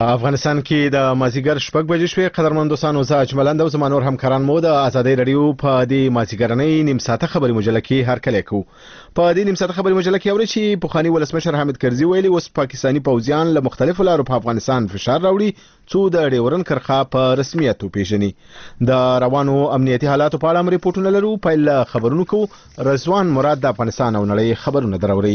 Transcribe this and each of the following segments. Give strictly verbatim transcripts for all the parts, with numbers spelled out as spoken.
افغانستان کې د مازیګر شپږ بجې شوې قدرمن دوستانو زه اجملند او زمانور همکاران مو د ازادي رادیو په دې مازیګرنۍ نیم ساعته خبري مجله کې هر کله کو په دې نیم ساعته خبري مجله کې اوري چې پخوانی ولسمشر حامد کرزي ویلي اوس پاکستانی پوځیان له مختلفو لارو په افغانستان فشار راوړي څو د ډیورن کرخه په رسمیت وپیژني د روانو امنیتي حالاتو په اړه ریپورتونه لرو په خبرونو کو رضوان مراد د افغانستان او نړۍ خبرونه دراوړي.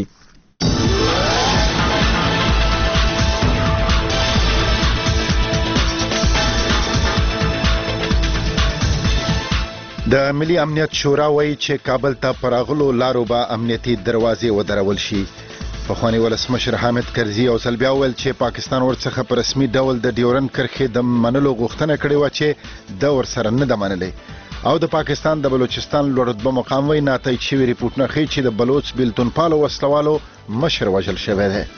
د ملي امنیت شورا وایي چې کابل ته پراغلو لارو به امنیتي دروازې ودرول شي. پخوانی ولسمشر حامد کرزي او سلبیا ویل چې پاکستان ورڅخه په رسمي ډول د ډیورن کرښې د منلو غوښتنه کړې و چې د ورسره نه د منلې او د پاکستان د بلوچستان لوړ رتبه مقام وایي ناتایید شوي ریپورټونه ښیي چې د بلوچ بیلتون پالو وسلوالو مشر وژل شوی دی.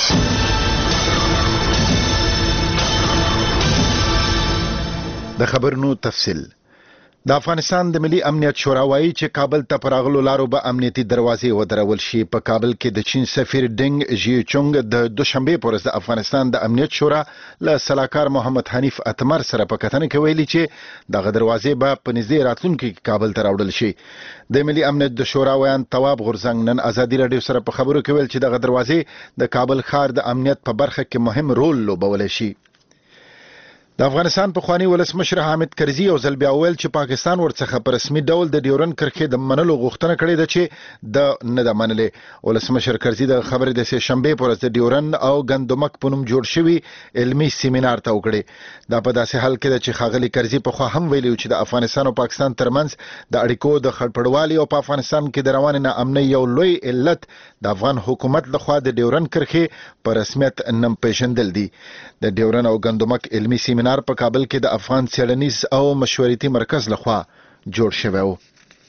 د خبرونو تفصیل. د افغانستان د ملي امنیت شورا وایي چې کابل ته پراغلو لارو به امنیتي دروازې ودرول شي. په کابل کې د چین سفیر ډنګ ژیچونګ د دوشنبه پر ورځ د افغانستان د امنیت شورا له سلاکار محمد حنیف اتمر سره په کتنه کې ویلي چې دغه دروازې به په نږدې راتلونکي کې کابل ته راوړل شي. د ملي امنیت د شورا ویان تواب غورزنګ نن ازادي رادیو سره په خبرو کې ویل چې دغه دروازې د کابل ښار د امنیت په برخه کې مهم رول لوبولی شي. د افغانستان پخوانی ولسمشر حامد کرزي او ځل ویل چې پاکستان ورڅخه په رسمي ډول د ډیورن کرښې د منلو غوښتنه کړې ده چې د نه د منلې. ولسمشر کرزي د خبرې د سه شنبه پر ورځ د ډیورن او ګندمک په نوم جوړ شوی علمي سیمینار ته وکړي. دا په داسې حال کې چې خاغلی کرزي په خوا هم ویلي چې د افغانستان او پاکستان ترمنځ د اړیکو د خړپړوالي او په افغانستان کې د روان ناامنۍ یو لوی علت د افغان حکومت لخوا د ډیورن کرښې په رسمیت نم پیژندل دي. د ډیورن او ګندمک علمي سیمینار په کابل کې د افغان څېړنیز او مشورتي مرکز لخوا جوړ شوی و.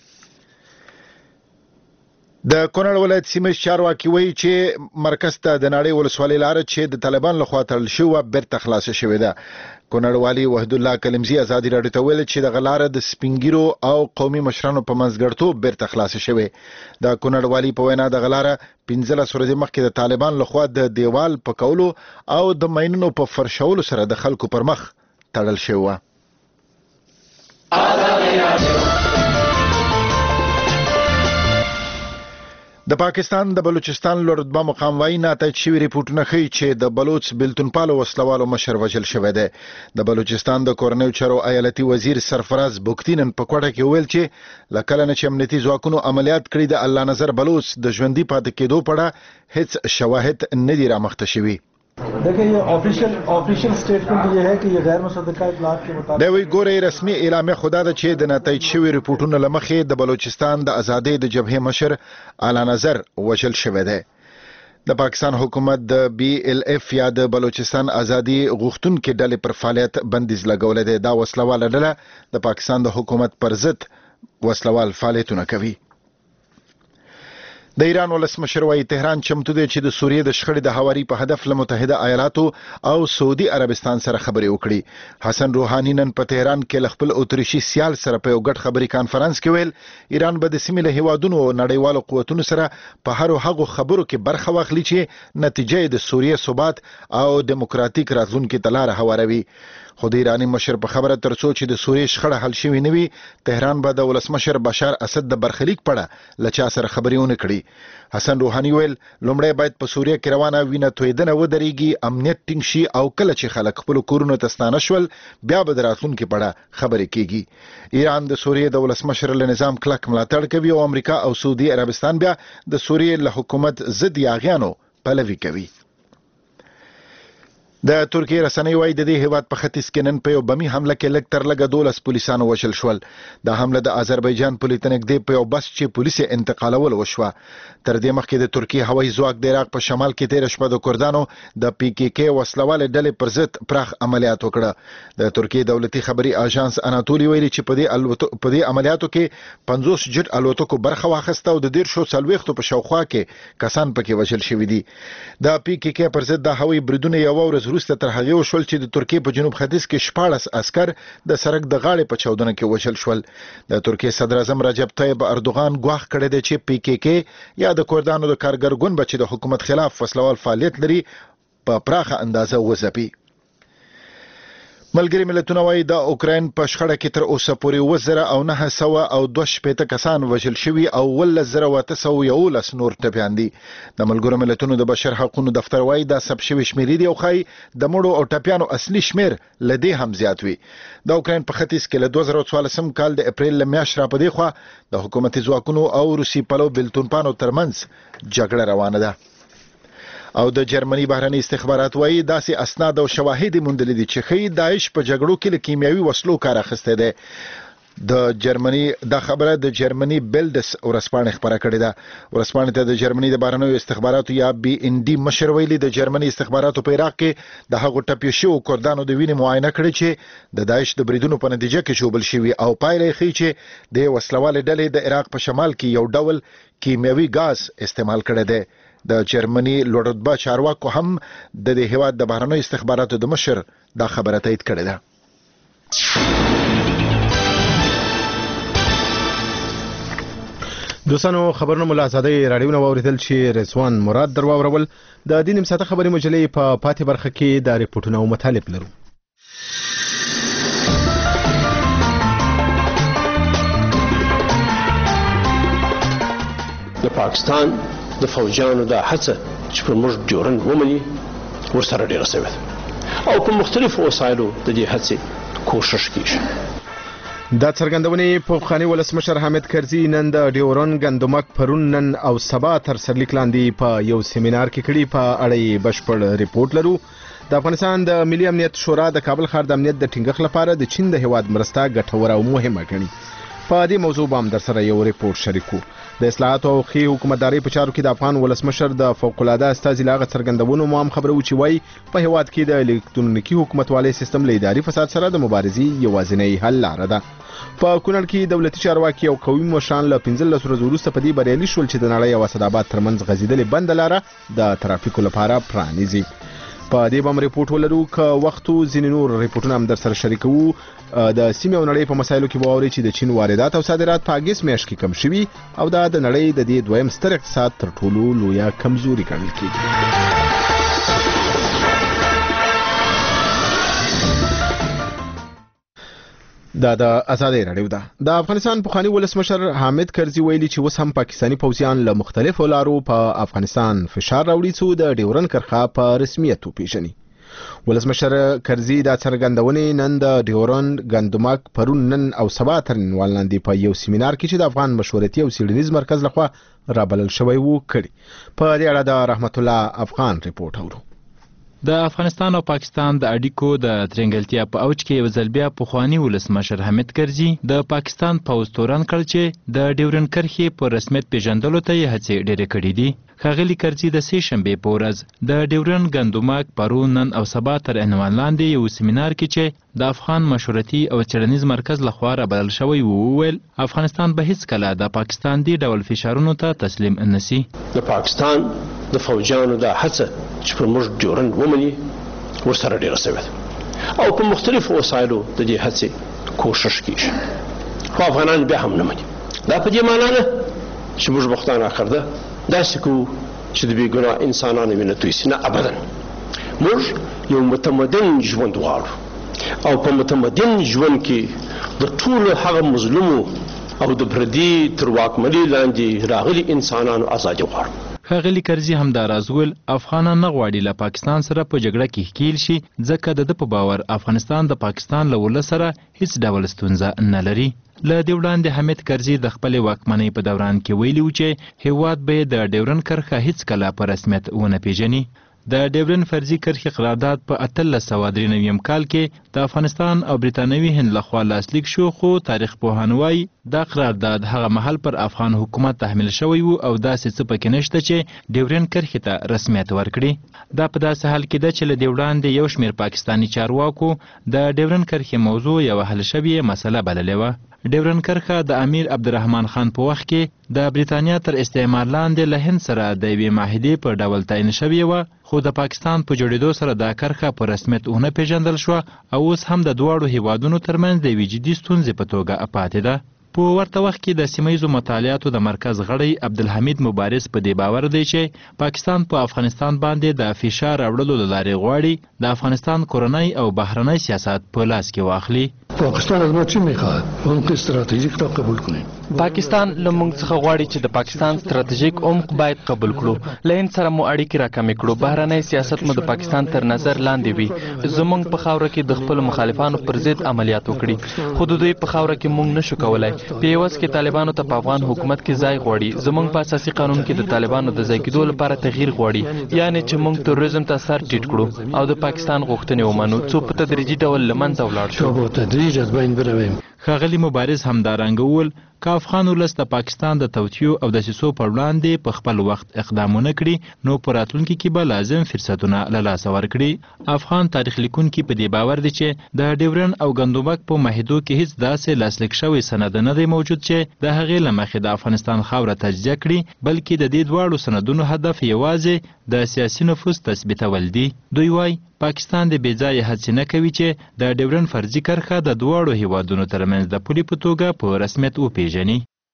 د کونړ ولایت سیمه چارواکي وایي چې مرکز ته د نړۍ ولسوالۍ لاره چې د طالبان لخوا تړل شوې بیرته خلاصه شوې ده. کونړ والي وحید الله کلمزي ازادي رادیو ته ویل چې دغه لاره د سپینګیرو او قومي مشرانو په منځګړیتوب بیرته خلاصه شوې. د کونړ والي په وینا دغه لاره پنځلس ورځې مخکې د طالبان لخوا د دیوال پکولو او د ماینونو په فرشولو سره د خلکو پر مخ تړل شوی و. د پاکستان د بلوچستان لوړ رتبه مقام وایي ناتایید شوي ریپورټونه ښیي چې د بلوچ بیلتون پالو وسلوالو مشر وژل شوی دی. د بلوچستان د کورنیو چارو ایالتي وزیر سرفراز بوکتی نن په کوټه کې ویل چې له کله نه چې امنیتي ځواکونو عملیات کړي د الله نظر بلوچ د ژوندي پاتې کېدو په اړه هیڅ شواهد نه دي رامخته شوي. देखिए ये official official statement ये है कि ये गैर मुसद्दका इतलात के मुताबिक دا وی ګورې رسمي اعلامیه خدا ده چې د ناتایید شوي ریپورټونو لمخې د بلوچستان د ازادۍ د جبهې مشر اعلی نظر وژل شوی دی. د پاکستان حکومت د بی ال اف یا د بلوچستان ازادي غوښتونکو ډلې پر فعالیت بندیز لګولې ده. دا وسلواله ډله د پاکستان د حکومت پر ضد وسلوال فعالیتونه کوي. د ایران ولسمشر وايي تهران چمتو دی چې د سوریې د شخړې د هواري په هدف له متحده ایالاتو او سعودي عربستان سره خبرې وکړي. حسن روحاني نن په تهران کې خپل اتریشي سیال سره په یو ګډ خبري کانفرنس کې ویل ایران به د سیمې له هیوادونو او نړیوالو قوتونو سره په هر هغه خبرو کې برخه واخلي چې نتیجه د سوریې ثبات او دیموکراتیک راتلونکي ته لار هواروي. خو د ایرانی مشر په خبره ترڅو چې د سوریې شخړه حل شوي نه وي تهران به د ولسمشر بشار اسد د برخلیک پړه له چا سره خبرې ونه کړي. حسن روحاني ویل لومړی باید په سوریه کې روانه وینه تویدنه ودرېږي، امنیت ټینګ شي او کله چې خلک خپل کورونو ته ستانه شول بیا به د راتلونکي په اړه خبرې کیږي. ایران د سوریې د ولسمشر له نظام کلک ملاتړ کوي او امریکا او سعودي عربستان بیا د سوریې له حکومت ضد یاغیانو پلوي کوي. د ترکیه رسنۍ وايي د دې هیواد په ختیځ کې نن په یو بمي حمله کې لږ تر لږه دولس پولیسانو وژل شول. د حمله د آذربایجان پولې ته نږدې په یو بس چې پولیس یې انتقالول وشوه. تر دې مخکې د ترکیه هوایي ځواک د عراق په شمال کې تېره شپه د کردانو د پی کې کې وسلوالې ډلې پر ضد پراخ عملیات وکړه. د ترکیه دولتي خبري آژانس اناتولي ویلي چې په دې الوتو په دې عملیاتو کې پنځوس جټ الوتکو برخه واخیسته او د دیرشو څلوېښتو په شاوخوا کې کسان پکې وژل شوي دي. د پی کې کې پر ضد د هوایي بریدونو یو ورځ وروسته تر هغې وشول چې د ترکیې په جنوب ختیځ کې شپاړس عسکر د سړک د غاړې په چاودنه کې وژل شول. د ترکیې صدر اعظم رجب طیب اردوغان ګواښ کړی دی چې پی کې کې یا د کردانو د کارګر ګوند به چې د حکومت خلاف وسلوال فعالیت لري په پراخه اندازه وځپي. ملګري ملتونه وايي د اوکراین په شخړه کې تر اوسه پورې اووه زره او نهه سوه او دوه شپېته کسان وژل شوي او اوولس زره او اته سوه یولس نور ټپیان دي. د ملګرو ملتونو د بشر حقوقو دفتر وايي دا ثبت شوي شمیرې دي او ښایي د مړو او ټپیانو اصلي شمیر له دې هم زیات وي. د اوکراین په ختیځ کې له دوه زره څوارلسم کال د اپریل له میاشتې راپدې خوا د حکومتي ځواکونو او روسي پلو بېلتونپانو ترمنځ جګړه روانه ده. او د جرمني بهرني استخبارات وايي داسې اسناد او شواهد موندلي دي چې ښیي داعش په جګړو کې له کیمیاوي وسلو کار اخیستی دی. د جرمني دا خبره د جرمني بلډس ورځپاڼې خبره کړې ده. ورځپاڼې ته د جرمني د بهرنیو استخباراتو یا بي ان ډي مشر ویلي د جرمني استخباراتو په عراق کې د هغو ټپي شوو کردانو د وینې معاینه کړې چې د داعش د بریدونو په نتیجه کې ژوبل شوي او پایله یې ښیي چې د وسلوالې ډلې د عراق په شمال کې یو ډول کیمیاوي ګاز استعمال کړی دی. د جرمني لوړ رتبه چارواکو هم د دې هیواد د بهرنیو استخباراتو د مشر دا خبره تایید کړې ده. دوستانو خبرونه مو له آزادۍ راډیو نه واورېدل چې رضوان مراد در واورول. د دې نیم ساعته خبرې مجلې په پاتې برخه کې د ریپورټونو او مطالب لرو. د پاکستان د فوجانو د هڅه چې پر موږ ډیورنډ ومني ورسره ډیره سوې ده او په مختلفو وسایلو د دې هڅې کوشش کیږي. دا څرګندونې پخوانی ولسمشر حامد کرزي نن د ډیورنډ ګندمک پرون نن او سبا تر سرلیک لاندې په یو سیمینار کې کړي. په اړه بشپړ ریپورت لرو. د افغانستان د ملي امنیت شورا د کابل ښار د امنیت د ټینګښت لپاره د چین د هیواد مرسته ګټوره او مهمه ګڼي. په دې موضوع باندې در سره یو ریپورت شریکو. د اصلاحات او ښې حکومتداري په چارو کې د افغان ولسمشر د فوق العاده استازي لاغه څرګندونو مو هم خبرو چې وای په هیواد کې د الکترونیکي حکومتوالۍ سیستم له اداري فساد سره د مبارزې یوازینی حل لاره ده. په کونړ کې دولتي چارواکي او قومي مشران له پنځلس ورځو وروسته په دې بریالي شول چې د نړۍ او اسداباد ترمنځ غځېدلې بنده لاره د ترافیکو لپاره پرانیزي. په دې بم ریپورت ولرو که وختو ځینې نور ریپورتونه هم در سره شریکوو. د سیمې او نړۍ په مسایلو کې به واورئ چې د چین واردات او صادرات په اګست میاشت کې کم شوي او دا د نړۍ د دې دویم ستر اقتصاد تر ټولو لویه کمزوري ګڼل کېږي. دا د آزادۍ راډیو ده. د افغانستان پخوانی ولسمشر حامد کرزي ویلي چې اوس هم پاکستاني پوځیان له مختلفو لارو په افغانستان فشار راوړي څو د ډیورنډ کرښه په رسمیت وپیژني. ولسمشر کرزي دا څرګندونې نن د ډیورنډ ګندمک پرون نن او سبا تر نن لاندې په یو سیمینار کې چې د افغان مشورتي او څېړنیز مرکز لخوا رابلل شوی وو کړي. په دې اړه د رحمت الله افغان ریپورت اورو. د افغانستان او پاکستان د اړیکو د ترنګلتیا په اوج کې یو ځل بیا پخوانی ولسمشر حامد کرزي د پاکستان پوځ تورن کړ چې د ډیورنډ کرښې په رسمیت پیژندلو ته یې هڅې ډېرې کړې دي. ښاغلي کرزي د سې شنبې په ورځ د ډیورنډ ګندمک پرون نن او سبا تر عنوان لاندې یو سیمینار کې چې د افغان مشورتي او څېړنیز مرکز لخوا رابلل شوی وو وویل افغانستان به هیڅکله د پاکستان دې ډول فشارونو ته تسلیم نشي. د پاکستان د فوجانو د هڅه چې پر موږ ډیورنډ ومني ورسره ډیره سوې ده او په مختلفو وسایلو د دې هڅې کوشش کیږي خو افغانان بیا هم نه مني. دا په دې معنا ده چې موږ بختان اخر ده داسې کوو چې د بې ګناه انسانانو وینه توی سي. نه ابدا. موږ یو متمدن ژوند غواړو او په متمدن ژوند کې د ټولو هغه مظلومو او د پردي تر واکمنۍ لاندې راغلي انسانانو ازادي غواړو. ښاغلي کرزي همدا راز ویل افغانان نه غواړي له پاکستان سره په جګړه کې ښکیل شي ځکه د ده په باور افغانستان د پاکستان له ولس سره هیڅ ډول ستونزه نه لري. له دې وړاندې حامد کرزي د خپلې واکمنۍ په دوران کې ویلي و چې هیواد به د ډیورنډ کرښه هیڅکله په رسمیت ونه پیژني. د ډیورنډ فرضي کرښې قرارداد په اتلس سوه درې نوي کال کې د افغانستان او برټانوي هند لخوا لاسلیک شو خو تاریخ پوهان وایي دا قرارداد هغه مهال پر افغان حکومت تحمیل شوی و او داسې څه پکې نشته چې ډیورنډ کرښې ته رسمیت ورکړي. دا په داسې حال کې ده چې له دې وړاندې یو شمېر پاکستاني چارواکو د ډیورنډ کرښې موضوع یوه حل شوې مسله بللې وه. ډیورنډ کرښه د امیر عبدالرحمن خان په وخت کې د برېټانیا تر استعمار لاندې له هند سره د یوې معاهدې په ډول تعین شوې وه خو د پاکستان په جوړېدو سره دا کرښه په رسمیت ونه پیژندل شوه او اوس هم د دواړو هیوادونو ترمنځ د یوې جدي ستونزې په توګه پاتې ده. په ورته وخت کې د سیمهیزو مطالعاتو د مرکز غړی عبدالحمید مبارز په دې باور دی چې پاکستان په افغانستان باندې د فشار راوړلو له لارې غواړي د افغانستان کورنی او بهرنی سیاست په لاس کې واخلي. پاکستان از ما چی میخواهد؟ عمق استراتژیک را قبول کنیم. پاکستان له موږ څخه غواړي چې د پاکستان ستراتیژیک عمق باید قبول کړو. له هند سره مو اړیکې راکمې کړو. بهرنی سیاست مو د پاکستان تر نظر لاندې وي. زموږ په خاوره کې د خپلو مخالفانو پر ضد عملیات وکړي، خو د دوی په خاوره کې موږ نشو کولای. په عوض کې طالبانو ته په افغان حکومت کې ځای غواړي. زموږ په اساسي قانون کې د طالبانو د ځای کېدو لپاره تغییر غواړي، یعنې چې موږ تروریزم ته سر ټیټ کړو او د پاکستان غوښتنې ومنو څو په تدریجي ډول له منځه ولاړ شو. په تدریج از بین برویم. ښاغلي مبارز همدارنګه وویل که افغان ولس د پاکستان د توطیو او دسیسو پر وړاندې په خپل وخت اقدامونه کړي نو په راتلونکي کې به لازم فرصتونه له لاسه ورکړي. افغان تاریخ لیکونکي په دې باور دي چې د ډیورن او ګندوبک په معاهدو کې هیڅ داسې لاسلیک شوی سند نه دی موجود چې د هغې له مخې د افغانستان خاوره تجزیه کړي، بلکې د دې دواړو سندونو هدف یوازې د سیاسي نفوذ تثبیتول دي. دوی وایي پاکستان د بې ځایه هڅې نه کوي چې د ډیورن فرضي کرښه د دواړو هیوادونو ترمنځ د پولې په توګه په رسمیت وپیژني.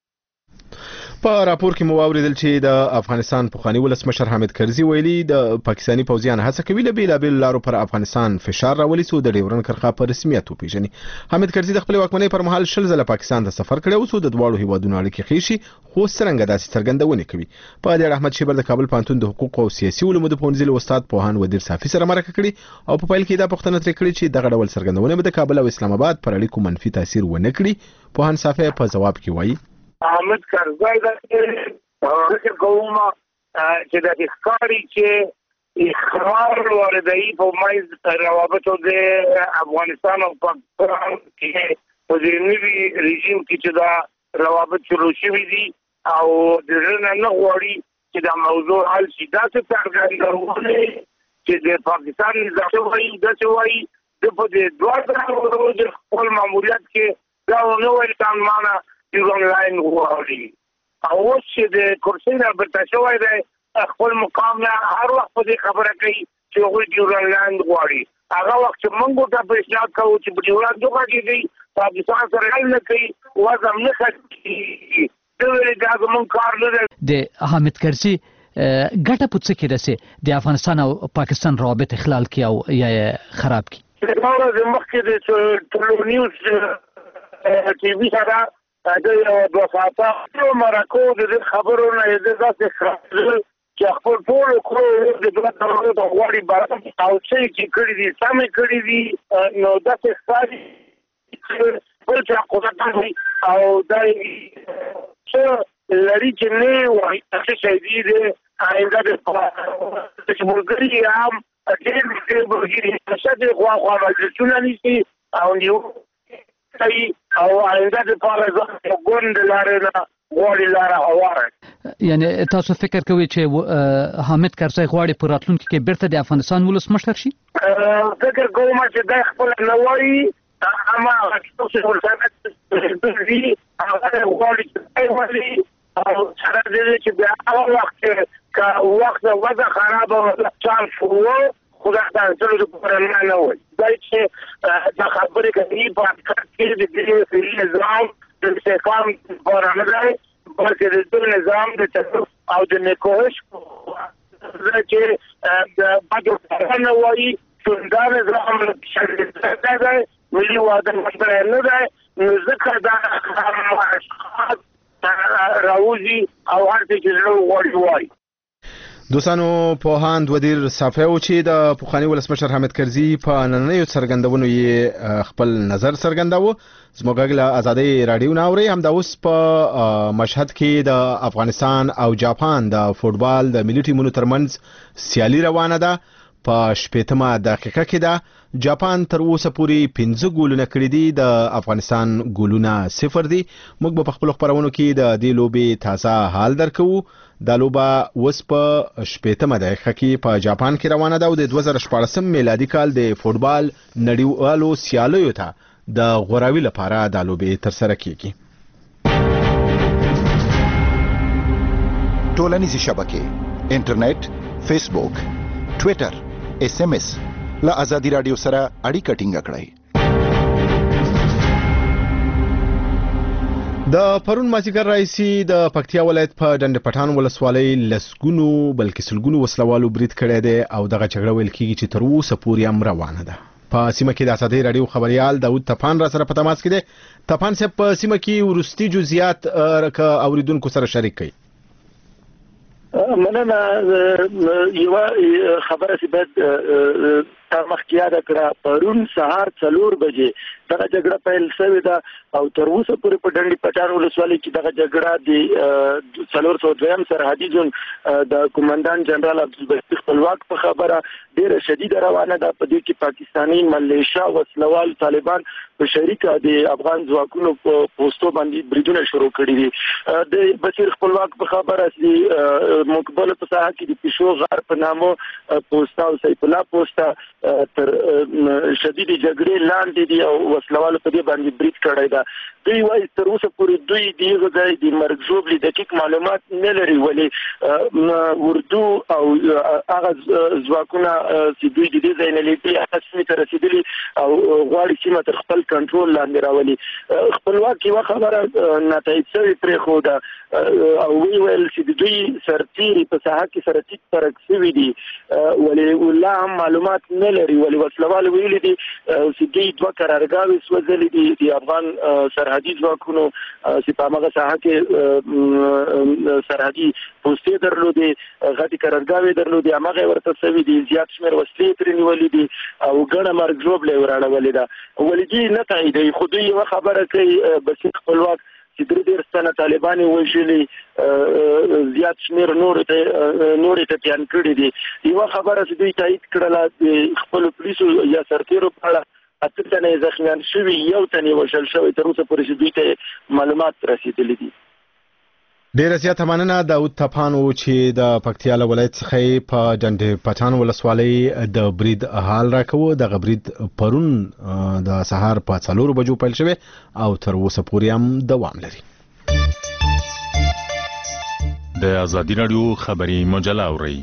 په راپور کې مو واوریدل چې د افغانستان پخوانی ولسمشر حامد کرزي ویلي د پاکستاني پوځیان هڅه کوي له بیلابیلو لارو پر افغانستان فشار راولي څو د ډیورن کرښه په رسمیت وپیژني. حامد کرزي د خپل واکمنۍ پر مهال شل ځله پاکستان ته سفر کړی او څو د دواړو هیوادونو اړیکې ښې شي، خو څرنګه داسې څرګندونې کوي. په دې اړه احمد شیبر د کابل پوهنتون د حقوق او سیاسي علومو د پوهنځي له استاد پوهان ودیر صافي سره مرکه کړې او په پیل کې دا پوښتنه ترې کړې چې دغه ډول څرګندونې به د کابل او اسلام آباد پر اړیکو منفي تاثیر ونه کړي. پوهان صافي په ځواب کې وایي حامد کرزي د فکر کوم چې د ښکاری چې اخراج واردی په مایز روابطو د افغانستان او پاکستان کې په دې نوي رژیم کې چې دا روابط شروع شوي دي او د رنه نه غواړي چې دا موضوع حل شي. دا څه څرګندونه چې د پاکستان نظام وایي د څه وایي د په دې دوه د خپل ماموریت کې دا نو ویل کان معنا د آنلاین غواړي او چې د کرسي نه برته شوی دی خپل مقام نه هر وخت په دې خبره کوي چې هغوی ډیورنډ غواړي. هغه وخت چې موږ ته پیشنهاد کوو چې په ډیورنډ دوه کېږي پاکستان سره حل نه کوي وضع نه ښه کېږي دا زموږ کار نه دی. د حامد کرزي ګټه په څه کې رسي د افغانستان او پاکستان روابط اخلال کړي او یا خراب کړي؟ دا ورځ مخکې د ټولو نیوز ټي وي سره د دوه ساعته مرکو د خبرو نه د داسې خبرو چې خپل ټول کړو د دوه ساعتونو د غواړي بار او چې چې کړی دي سمې کړی دي نو داسې ښکاري بل چې قدرت وي او دا څه لري چې نه وایي چې شي دي د آینده د چې ملګري هم ډېر ډېر ملګري چې د خوا خوا مجلسونه نیسي او نیو او آینده د پاره ځکه ګوند لاره نه غواړي لاره هواره. یعنی تاسو فکر کوئ چې حامد کرزي غواړي په راتلونکي کې بیرته د افغانستان ولسمشر شي؟ فکر کوم چې دا خپل نه وایي اما تاسو ورته دي هغه غواړي چې وایي او سره دې چې بیا هغه وخت کا وخت وضع خراب او چار شو خدا تعالی د پرنا نه وي دا چې دا خبرې کوي په کې د دې نظام د استحکام پر نه دی بلکې د دې نظام د تصرف او د نکوش چې د باندې نه وایي چې دا نظام شرط دی ملي واده مشبره نه دی نو ځکه دا راوځي او هر څه چې نو غواړي وایي. دوستانو پوهان ودیر صافي او چې د پخوانی ولسمشر حامد کرزي په نننیو څرګندونو یې خپل نظر څرګنداوه. زموږ له ازادي رادیو ناوري هم دا اوس په مشهد کې د افغانستان او جاپان د فوټبال د ملي ټیمونو ترمنځ سیالي روانه ده. په شپږمه دقیقه کې ده جاپان تر اوسه پورې پنځه ګولونه کړي دي، د افغانستان ګولونه صفر دي. موږ په خپل خبرونو کې د دې لوبې تازه حال درکو. دا لوبه اوس په شپږمه دقیقه کې په جاپان کې روانه ده او د دوه زره شپاړسم میلادي کال د فوټبال نړیوالو سیالیو ته د غوراوي لپاره دا لوبې ترسره کیږي. ټولنیزې شبکې انټرنیټ، فیسبوک، ټویټر، اس ام اس له ازادي رادیو سره اړیکه ټینګه کړئ. د پرون مازیګر رئیسي د پکتیا ولایت په ډنډ پټان ولسوالۍ لسګونو بلکې سلګونو وسلوالو برید کړی دی او دغه جګړه ویل کېږي چې تر اوسه پورې هم روانه ده. په سیمه کې د ازادۍ رادیو خبريال داود تپان را سره په تماس کې دی. تپان صاحب په سیمه کې ورستي جزئیات اوریدونکو سره شریک کړي. مننه یو خبره چې بعد مخکیاده کړه پرون سهار څلور بجې دغه جګړه پیل شوې ده او تر اوسه پورې په ډنډ پټان ولسوالۍ کې دغه جګړه د څلور سوه دویم سرحدي زون د کمانډان جنرال عبدالباسط خپلواک په خبره ډیره شدیده روانه ده. په دې کې پاکستاني ملیشیا وسلوال طالبان په شریکه د افغان ځواکونو په پوسټو باندې بریدونه شروع کړي دي. د بصیر خپلواک په خبره چې مقبل په ساحه کې د پښو غار په نامو پوسټ او سیف الله پوسټ تر شدید جګړې لاندې دي او وسلوال په دې باندې برید کړی دا. دوی وايي تر اوسه پورې دوی دیغه د مرګ ژوبلې دقیق معلومات نه لري ولې اردو او هغه ځواکونه چې دوی د دې ځای نه لیدي هغه سیمې ته رسیدلي او غواړي سیمه تر خپل کنټرول لاندې راولي. خپلواک یوه خبره نتایج شوې پرېښوده او وی ویل چې د دوی سرتیري په ساحه کې سره ټیټ پرک شوي دي ولې لا هم معلومات نه لري ولې وسلوال ویلي دي چې دوی دوه قرارګاوې سوځلې دي د افغان سرحدي ځواکونو چې په هماغه ساحه کې سرحدي پوستې درلودې غټې قرارګاوې درلودې هماغه ورته شوي دي زیات شمېر وسلې ترې نیولې دي او ګڼه مرګ ژوبله یې وراړولې ده ولې دوی نه تاییدوي خو دوی یوه خبره کوي بصیر خپلواک چې درې ډېر ستنه طالبان یې وژلي زیات شمېر نورو ته نورې ته پیان کړي دي. یوه خبره چې دوی تایید کړله د خپلو پولیسو یا سرتیرو په اړه اته تنه یې زخمیان شوي یو تن یې وژل شوی تر اوسه پورې چې دوی ته معلومات رسېدلي دي. ډیره زیاته مننه داود تپان و چې د پکتیا ولایت څخه په ډنډ پټان ولسوالۍ د برید حال راکوه. دغه برید پرون د سهار په څلور بجو پیل شوی او تر اوسه پورې هم دوام لري. د ازادي رادیو خبري مجله اوري.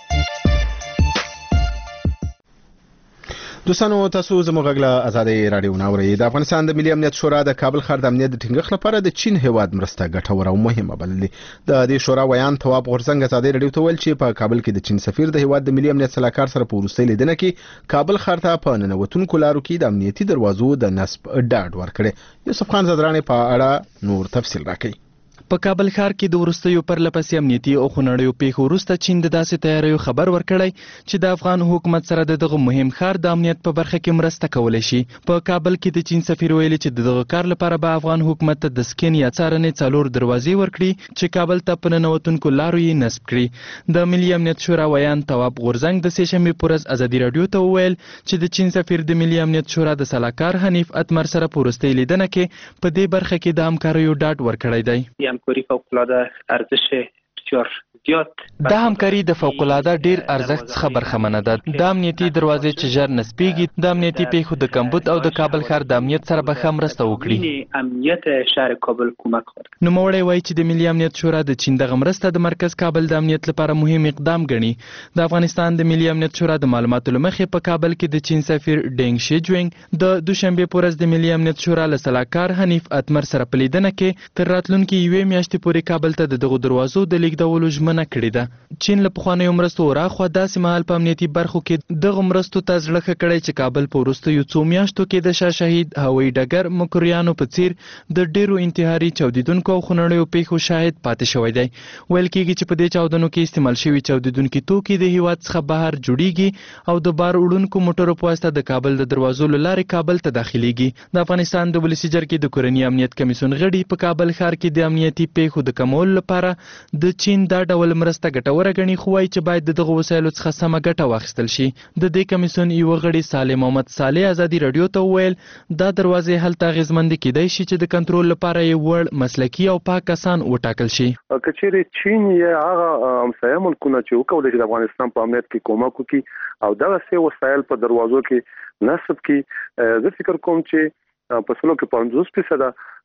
دوستانو تاسو زموږ غږ ازادي رادیو ناوړي. د افغانستان د ملي امنیت شورا د کابل ښار د امنیت د ټینګښت لپاره د چین هیواد مرسته ګټوره او مهمه بللې. د دې شورا ویان تواب غورځنګ ازادي رادیو ته ویل چې په کابل کې د چین سفیر د هیواد د ملي امنیت صلاحکار سره په وروستۍ لیدنه کې کابل ښار ته په ننوتونکو لارو کې د امنیتي دروازو د نصب ډاډ ورکړي. یوسف خان زدرانی په اړه نور تفصیل راکړي. په کابل ښار کې د وروستیو پرلپسې امنیتي او خونړیو پیښو وروسته چین د داسې تیاریو خبر ورکړی چې د افغان حکومت سره د دغه مهم ښار د امنیت په برخه کې مرسته کولی شي. په کابل کې د چین سفیر ویلي چې د دغه کار لپاره به افغان حکومت ته د سکین یا څارنې څلور دروازې ورکړي چې کابل ته په ننوتونکو لارو یې نصب کړي. د ملي امنیت شورا ویان تواب غورځنګ د سې شنبې په ورځ ازادي رادیو ته وویل چې د چین سفیر د ملي امنیت شورا د سلاکار حنیف اتمر سره په وروستۍ لیدنه کې په دې برخه کې د همکاریو ډاډ ورکړی دی. همکاري فوق‌العاده ارزش بسیار زیات د همکاري د فوق‌العاده ډیر ارزښت څخه برخمنه ده. د امنیتي دروازې چې ژر نصبېږي د امنیتي پیښو د کمبود او د کابل ښار د امنیت سره به ښه مرسته وکړي. امنیت شهر کابل کمک ورکړي. نوموړی وایي چې د ملي امنیت شورا د چین دغه مرسته د مرکز کابل د امنیت لپاره مهم اقدام ګڼي. د افغانستان د ملي امنیت شورا د معلوماتو له مخې په کابل کې د چین سفیر ډینګ شیجوینګ د دوشنبې په ورځ د ملي امنیت شورا له سلاکار حنیف اتمر سره په لیدنه کې تر راتلونکي یوې میاشتې پورې کابل ته د دغو دروازو د لیږدولو ژمنه کړې ده. چین له پخوانیو مرستو وراخوا داسې مهال په امنیتي برخو کې دغه مرستو ته زړه ښه کړی چې کابل په وروستیو څو میاشتو کې د شاه شهید هوایي ډګر مکروریانو په څیر د ډیرو انتحاري چاودیدونکو او خونړیو پیښو شاهد پاتې شوی دی. ویل کېږي چې په دې چاودنو کې استعمال شوي چاودیدونکي توکي د هیواد څخه بهر جوړیږي او د بار وړونکو موټرو په واسطه د کابل د دروازو له لارې کابل ته داخليږي. د افغانستان د ولسي جرګې د کورني امنیت کمیسیون غړي په کابل ښار کې د امنیتي پیښو د کمولو لپاره د چین دا ډول مرسته ګټوره ګڼي خو وایي چې باید د دغه وسایلو څخه سمه ګټه واخیستل شي. د دې کمیسیون یوه غړي صالح محمد صالح ازادي رادیو ته وویل دا دروازې هلته اغېزمندې کیدای شي چې د کنټرول لپاره یې وړ مسلکي او پاک کسان وټاکل شي. که چیرې چین یې هغه همسایه ملکونه چې وکولی چې د افغانستان په امنیت کې کومک وکړي او دغسې وسایل په دروازو کې نصب کړي، زه فکر کوم چې په سلو کې پنځوس فیصده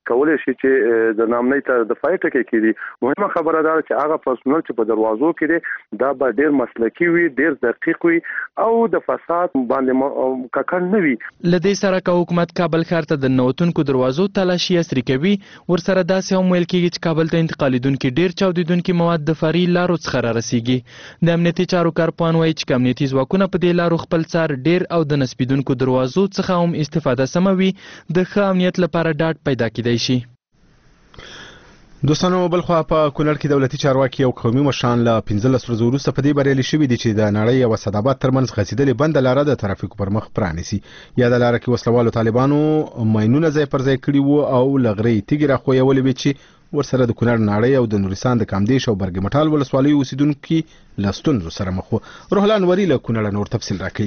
کولای شي چې د نامنۍ ته د فایټ کې کړي. مهمه خبره ده چې هغه پرسونل چې په دروازو کې دا به ډیر مسلکی وي، ډیر دقیق وي او د فساد باندې ککړ نه وي. لدې سره که حکومت کابل ښار ته د نوتونکو دروازو تلاشي عصري کوي، ورسره داسې هم ویل کېږي چې کابل ته انتقالیدونکي ډیر چاودیدونکي مواد د فرعي لارو څخه را رسیږي. د امنیتي چارو کارپوهان وایي چې امنیتي ځواکونه په دې لارو خپل څار ډیر او د نسبیدونکو دروازو څخه هم استفاده سمه وي، د ښه امنیت لپاره ډاډ پیدا کیدای شي. دوستانو بلخوا په کونړ کې دولتي چارواکي او قومي مشران له پنځلس ورځو وروسته په دې بریالي شوي دي چې د نړۍ او اسداباد ترمنځ غځېدلې بنده لاره د ترافیکو پر مخ پرانیسي. یا د لاره کې وسلوالو طالبانو ماینونه ځای پر ځای کړي وو او لغړې تیږې راخویولې وې چې ورسره د کونړ ناړۍ او د نورستان د کامدیش او برګ مټال ولسوالیو اوسیدونکو له ستونزو سره مخ وو. روح انوري له کونړ نور تفصیل راکړي.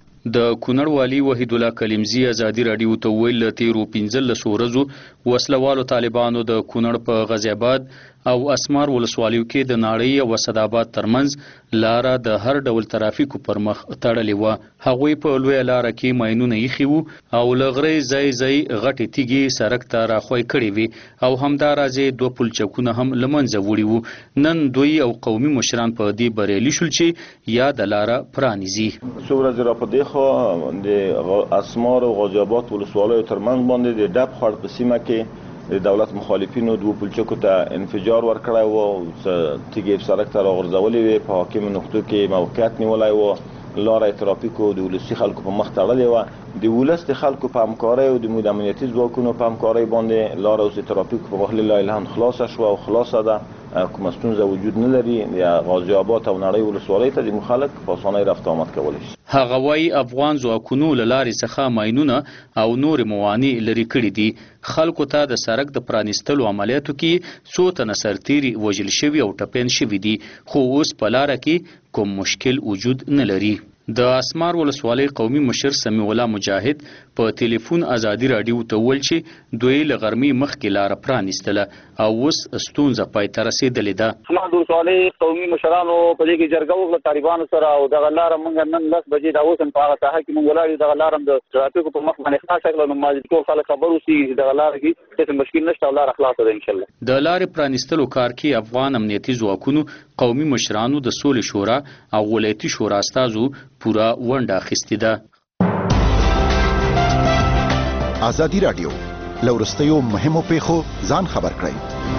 د کونړ والي وحید الله کلیمزی ازادي رادیو ته ویل له تیرو پنځلس ورځو وسلوالو طالبانو د کونړ په غازی آباد او اسمار ولسوالیو کې د ناړۍ او اسداباد ترمنځ لاره د هر ډول ترافیکو پر مخ تړلې وه. هغوی په لویه لاره کې ماینونه ایښي وو او له غرې ځای ځای غټې تیږې سړک ته راخوی کړې وې او همداراز دوه پلچکونه هم له منځه وړي وو. نن دوی او قومي مشران په دې بریالي شول چې یا د لاره پرانیزي. څو ورځې راپدې خو د اسمار او غازی آباد ولسوالیو ترمنځ باندې د ډب خړ په سیمه کې د دولت مخالفینو دوه پلچکو ته انفجار ورکړی و، تیږې سړک ته راغورځولې وې، په حاکمو نقطو کې موقعیت نیولی و، لاره ترافیکو د ولسي خلکو په مخ تړلې وه. د ولس د خلکو په همکارۍ او د امنیتي ځواکونو په همکارۍ باندې لاره اوس د ترافیکو په مخ لله الحمد خلاصه شوه او خلاصه ده، کومه ستونزه وجود نه لري. یا غازی آباد او نړۍ ولسوالۍ ته د خلک په اسانۍ رفت آمد کولی شي. هغه وایي افغان ځواکونو له لارې څخه ماینونه او نور موانع لرې کړي دي. خلکو ته د سړک د پرانیستلو عملیاتو کې څو تنه سرتیري وژل شوي او ټپیان شوي دي، خو اوس په لاره کې کوم مشکل وجود نه لري. د اسمار ولسوالۍ قومي مشر سمیع الله مجاهد په ټلیفون ازادي رادیو ته ویل چې دوی له غرمې مخکې لاره پرانیستله او اوس ستونزه پای ته رسېدلې ده. اسمار ولسوالۍ قومي مشرانو په دې کې جرګه وکړه طالبانو سره او دغه لاره موږ نن لس بجې دا اوس هم په هغه ساحه کې موږ ولاړ یو. دغه لاره هم د ترافیکو په مخ باندې خلاصه کړه، نو مازدیګر خلک خبر اوسي دغه لاره کې هېڅ مشکل نشته او لاره خلاصه ده انشاءالله. د لارې پرانیستلو کار کې افغان امنیتي ځواکونو، قومي مشرانو، د سولې شورا او ولایتي شورا استازو پوره ونډه اخیستې ده. ازادي رادیو له وروستیو مهمو پیښو ځان خبر کړئ.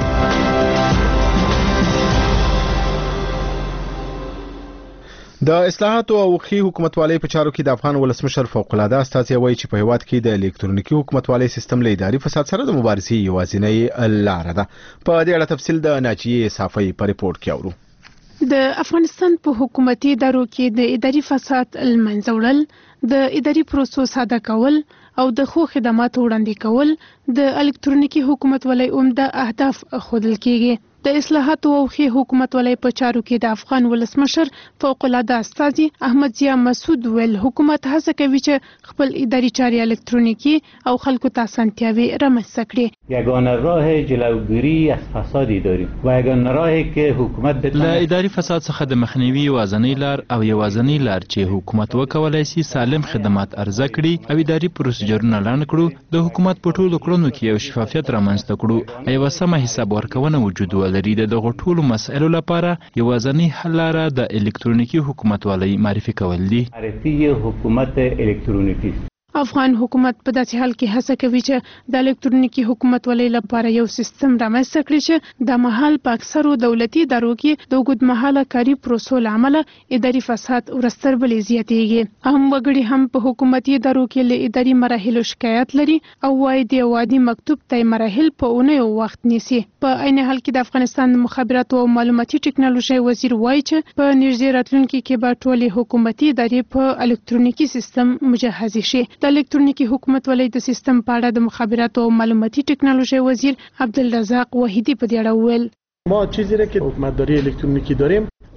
د اصلاحاتو او ښې حکومتوالۍ په چارو کې د افغان ولسمشر فوق العاده استازی وایي چې په هیواد کې د الکترونیکي حکومتوالۍ سیستم له اداري فساد سره د مبارزې یوازینۍ لاره ده. په دې اړه تفصیل د ناجیې صافۍ په ریپورت کې اورو. د افغانستان په حکومتي ادارو کې د اداري فساد المنځه وړل، د اداري پروسو ساده کول او د ښو خدماتو وړاندې کول د الکترونیکي حکومتولۍ عمده اهداف ښودل کېږي. د اصلاحاتو او ښې حکومتولۍ په چارو کې د افغان ولسمشر فوق العاده استازي احمد ضیا مسعود ویل حکومت هڅه کوي چې خپل اداري چارې الکترونیکي او خلکو ته اسانتیاوې رامنځته کړي. یگانه راه جلوگیری از فساد اداری و یگانه راهی که حکومت بتونه له اداري فساد څخه د مخنیوي یوازینۍ لار او یوازینۍ لار چې حکومت وکولای شي سالم خدمات ارزه کړي او اداري پروسیجرونه لاندې کړو، د حکومت په ټولو کړنو کې یو شفافیت رامنځته کړو، یو سمه حساب ورکونه وجود ولري. د دغه ټولو مسایلو لپاره یوازینۍ حل لاره د الکترونیکي حکومتولۍ معرفي کول دي. معرفي حکومت الکترونیکي افغان حکومت په داسې حال کې هڅه کوي چې د الکترونیکي حکومتولۍ لپاره یو سیستم رامنځته کړي چې د مهال په اکثرو دولتي ادارو کې د اوږدمهاله کاري پروسو له امله اداري فساد ورستربلې زیاتېږي. هم وګړي هم په حکومتي ادارو کې له اداري مراحلو شکایت لري او وايي د یو عادي مکتوب ته مراحل په اونیو وخت نیسي. په عین حال کې د افغانستان د مخابراتو او معلوماتي ټکنالوژۍ وزیر وایي چې په نږدې راتلونکي کې به ټولې حکومتي ادارې په الکترونیکي سیستم مجهزې شي. د الکترونیکي حکومتولۍ د سیستم په اړه د مخابراتو او معلوماتي ټکنالوژۍ وزیر عبدالرزاق وحیدی په دې اړه وویل ما چیزی را که حکومتداری الکترونیکی داریم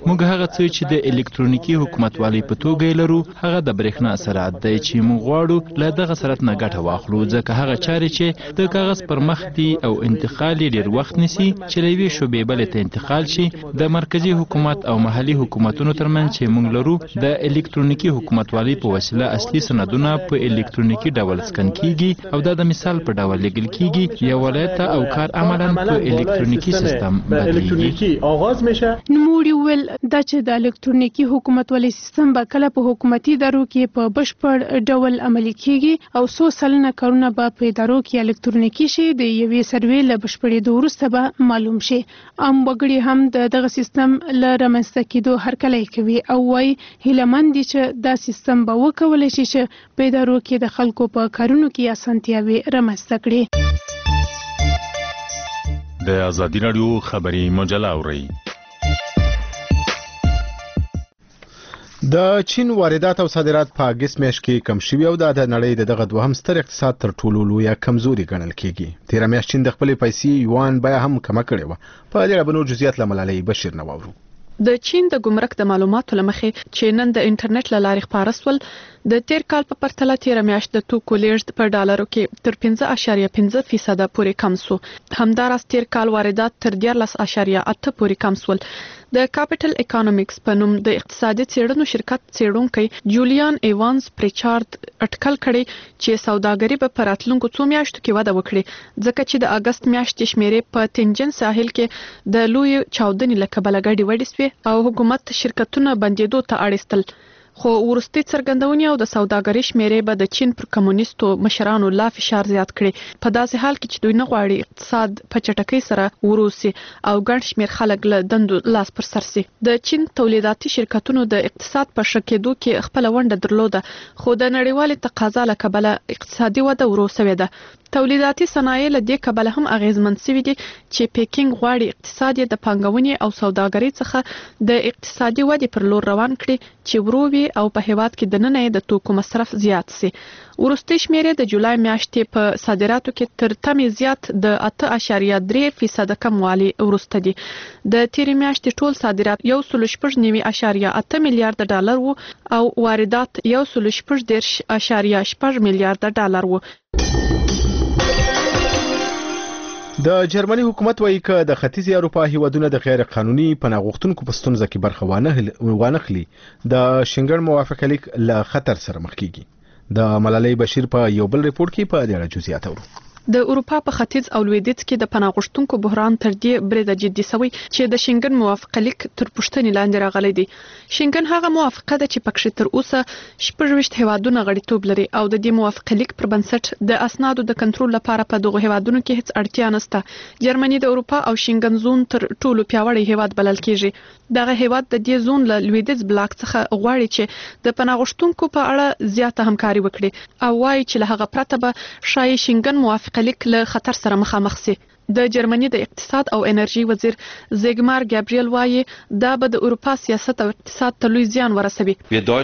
موږ هغه څه چې د الکترونیکي حکومتوالۍ په توګه لرو هغه د برېښنا سرعت دی چې موږ غواړو له دغه سرعت نه ګټه واخلو، ځکه هغه چارې چې د کاغذ پر مخ دي او انتقال یې ډېر وخت نیسي چې له یوې شعبې بلې ته انتقال شي، د مرکزي حکومت او محلي حکومتونو ترمنځ چې موږ لرو د الکترونیکي حکومتوالۍ په وسیله اصلي سندونه په الکترونیکي ډول سکن کیږي او دا د مثال په ډول لیږل کیږي، یو ولایت او کار عملاً په الکترونیکي سیستم بدلیږي. نوموړي وویل دا چې د الکترونیکي حکومتوالۍ سیستم به کله په حکومتي ادارو کې په بشپړ ډول عملي کیږي او څو سلنه کارونه به په ادارو کې الکترونیکي شي. د یوې سروې له بشپړېدو وروسته به معلوم شي. عام وګړي هم د دغه سیستم له رامنځته کېدو هرکلی کوي او وایي هیلهمند دي چې دا سیستم به وکولی شي چې په ادارو کې د خلکو په کارونو کې اسانتیاوې رامنځته کړي. د ازادي راډیو خبري مجله اورئ. د چین واردات او صادرات په اگست میاشت کې کم شوي او د نړۍ د دغه دوهم ستر اقتصاد تر ټولو لویه کمزوري ګڼل کیږي. تیر میاشت چین د خپل پیسې یوان بیه هم کم کړې و. په دې اړه نور جزئیات له ملالۍ بشیر نه واورو. د چین د ګمرک د معلوماتو لمخې چې نن د انټرنیټ له لارې خپاره سول، د تیر کال په پرتله تیر میاشت د توکو لیږد په ډالرو کې تر پنځه اعشاریه پنځه فیصده پورې کم سو. همداراز تیر کال واردات تر دیارلس اعشاریه اته پورې کم سول. د کاپټل اکانومیکس په نوم د اقتصادي څېړنو شرکت څېړونکی جولیان ایوانز پریچارد اټکل کړي چې سوداګري به په راتلونکو څو میاشتو کې وده وکړي، ځکه چې د اگست میاشتې شمیرې په تنجن ساحل کې د لوی چاودنې له کبله ګډې وډې سوې او حکومت شرکتونه بندېدو ته اړ ایستل. خو وروستي څرګندونې او د سوداګرۍ شمیرې به د چین پر کمونیستو مشرانو لا فشار زیات کړي، په داسې حال کې چې دوی نه غواړي اقتصاد په چټکۍ سره وروسي او ګڼ شمېر خلک له دندو لاس پر سر سي. د چین تولیداتي شرکتونو د اقتصاد په ښه کېدو کې خپله ونډه درلوده، خو د نړیوالې تقاضا له کبله اقتصادي وده ورو سوې ده. تولیداتي صنایع له دې کبله هم اغیزمن سوي دي چې پیکینګ غواړي اقتصاد یې د پانګونې او سوداګرۍ څخه د اقتصادي ودې پر لور روان کړي چې ورو وي او په هیواد کې دننه د توکو مصرف زیات سي. وروستي شمیرې د جولای میاشتې په صادراتو کې تر تمې زیات د اته اعشاریه درې فیصده کموالی وروسته دي. د تیرې میاشتې ټول صادرات یو سل شپږ نوي اعشاریه اته میلیارډ ډالر وو او واردات یو سل شپږ دېرش اعشاریه شپږ میلیارډ ډالر وو. د جرمني حکومت وایي چې د ختیځې اروپا هیوادونه د غیر قانوني پناه غوښتونکو په ستونزه کې برخه وانه خلي د شنګن موافقه لیک له خطر سره مخ کیږي. د ملالۍ بشیر په یو بل ریپورت کې په دې اړه جزئیات اورو. د اروپا په ختیځ او لویدیځ کې د پناه غوښتونکو بحران تر دې بریده جدي شوی چې د شنګن موافقه لیک تر پوښتنې لاندې راغلی دی. شنګن هغه موافقه ده چې پکښې تر اوسه شپږ ویشت هیوادونه غړیتوب لري او د دې موافقه لیک پر بنسټ د اسنادو د کنټرول لپاره په دغو هیوادونو کې هیڅ اړتیا نشته. جرمني د اروپا او شنګن زون تر ټولو پیاوړی هیواد بلل کیږي. دغه هیواد د دې زون له لویدیځ بلاک څخه غواړي چې د پناه غوښتونکو په اړه زیاته همکاري وکړي او وایي چې له هغه پرته به شایي شنګن موافقه لیک له خطر سره مخامخ سي. د جرمني د اقتصاد او انرژي وزیر زیګمار ګابریل وایي دا به د اروپا سیاست او اقتصاد ته لوی زیان ورسوي.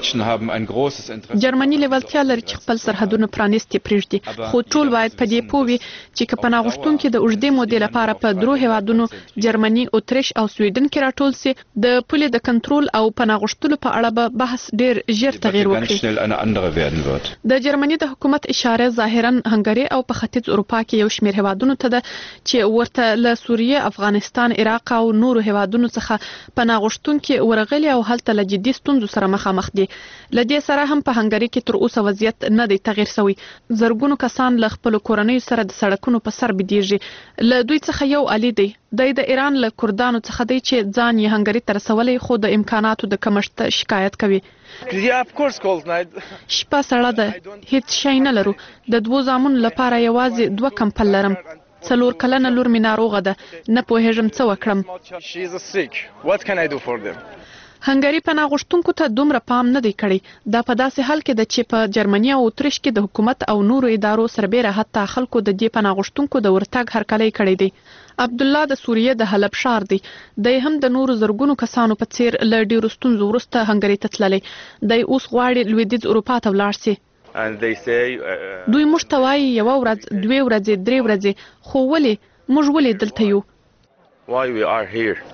جرمني لیوالتیا لري چې خپل سرحدونه پرانیستي پرېږدي، خو ټول باید په دې پوه وي چې که پناه غوښتونکي د اوږدې مودې لپاره په درو هیوادونو جرمني، اتریش او سویډن کې راټول سي، د پولې د کنټرول او پناه غوښتلو په اړه به بحث ډیر ژر تغیر وکړي. د جرمني د حکومت اشاره ظاهرا هنګري او په ختیځ اروپا کې یو شمېر هیوادونو ته ده چې ورته له سوریه، افغانستان، عراق او نورو هیوادونو څخه پناه غوښتونکي ورغلي او هلته له جدي ستونزو سره مخامخ دي. له دې سره هم په هنګري کې تر اوسه وضعیت نه دی تغیر شوی. زرګونو کسان له خپلو کورنیو سره د سړکونو په سر بېدېږي. له دوی څخه یو علي دی. دی د ایران له کردانو څخه دی چې ځان یې هنګري ته رسولی، خو د امکاناتو د کمښت شکایت کوي. شپه سړه ده، هیڅ شی نه لرو. د دوو زامنو لپاره یوازې دوه کمپل لرم. څلور کلنه لور مې ناروغه ده، نه پوهېږم څه وکړم. هنګري پناه غوښتونکو ته دومره پام نه دی کړی. دا په داسې حال کې ده چې په جرمني او اتریش کې د حکومت او نورو ادارو سربیره حتی خلکو د دې پناه غوښتونکو د ورتګ هرکلی کړی دی. عبدالله د سوریې د حلب ښار دی. دی هم د نورو زرګونو کسانو په څیر له ډیرو ستونزو وروسته هنګري ته تللی. دی اوس غواړي لویدیځ اروپا ته ولاړ سي. دوی موږ ته وایي یوه ورځ، دوې ورځې، درې ورځې، خو ولې موږ ولې دلته یو؟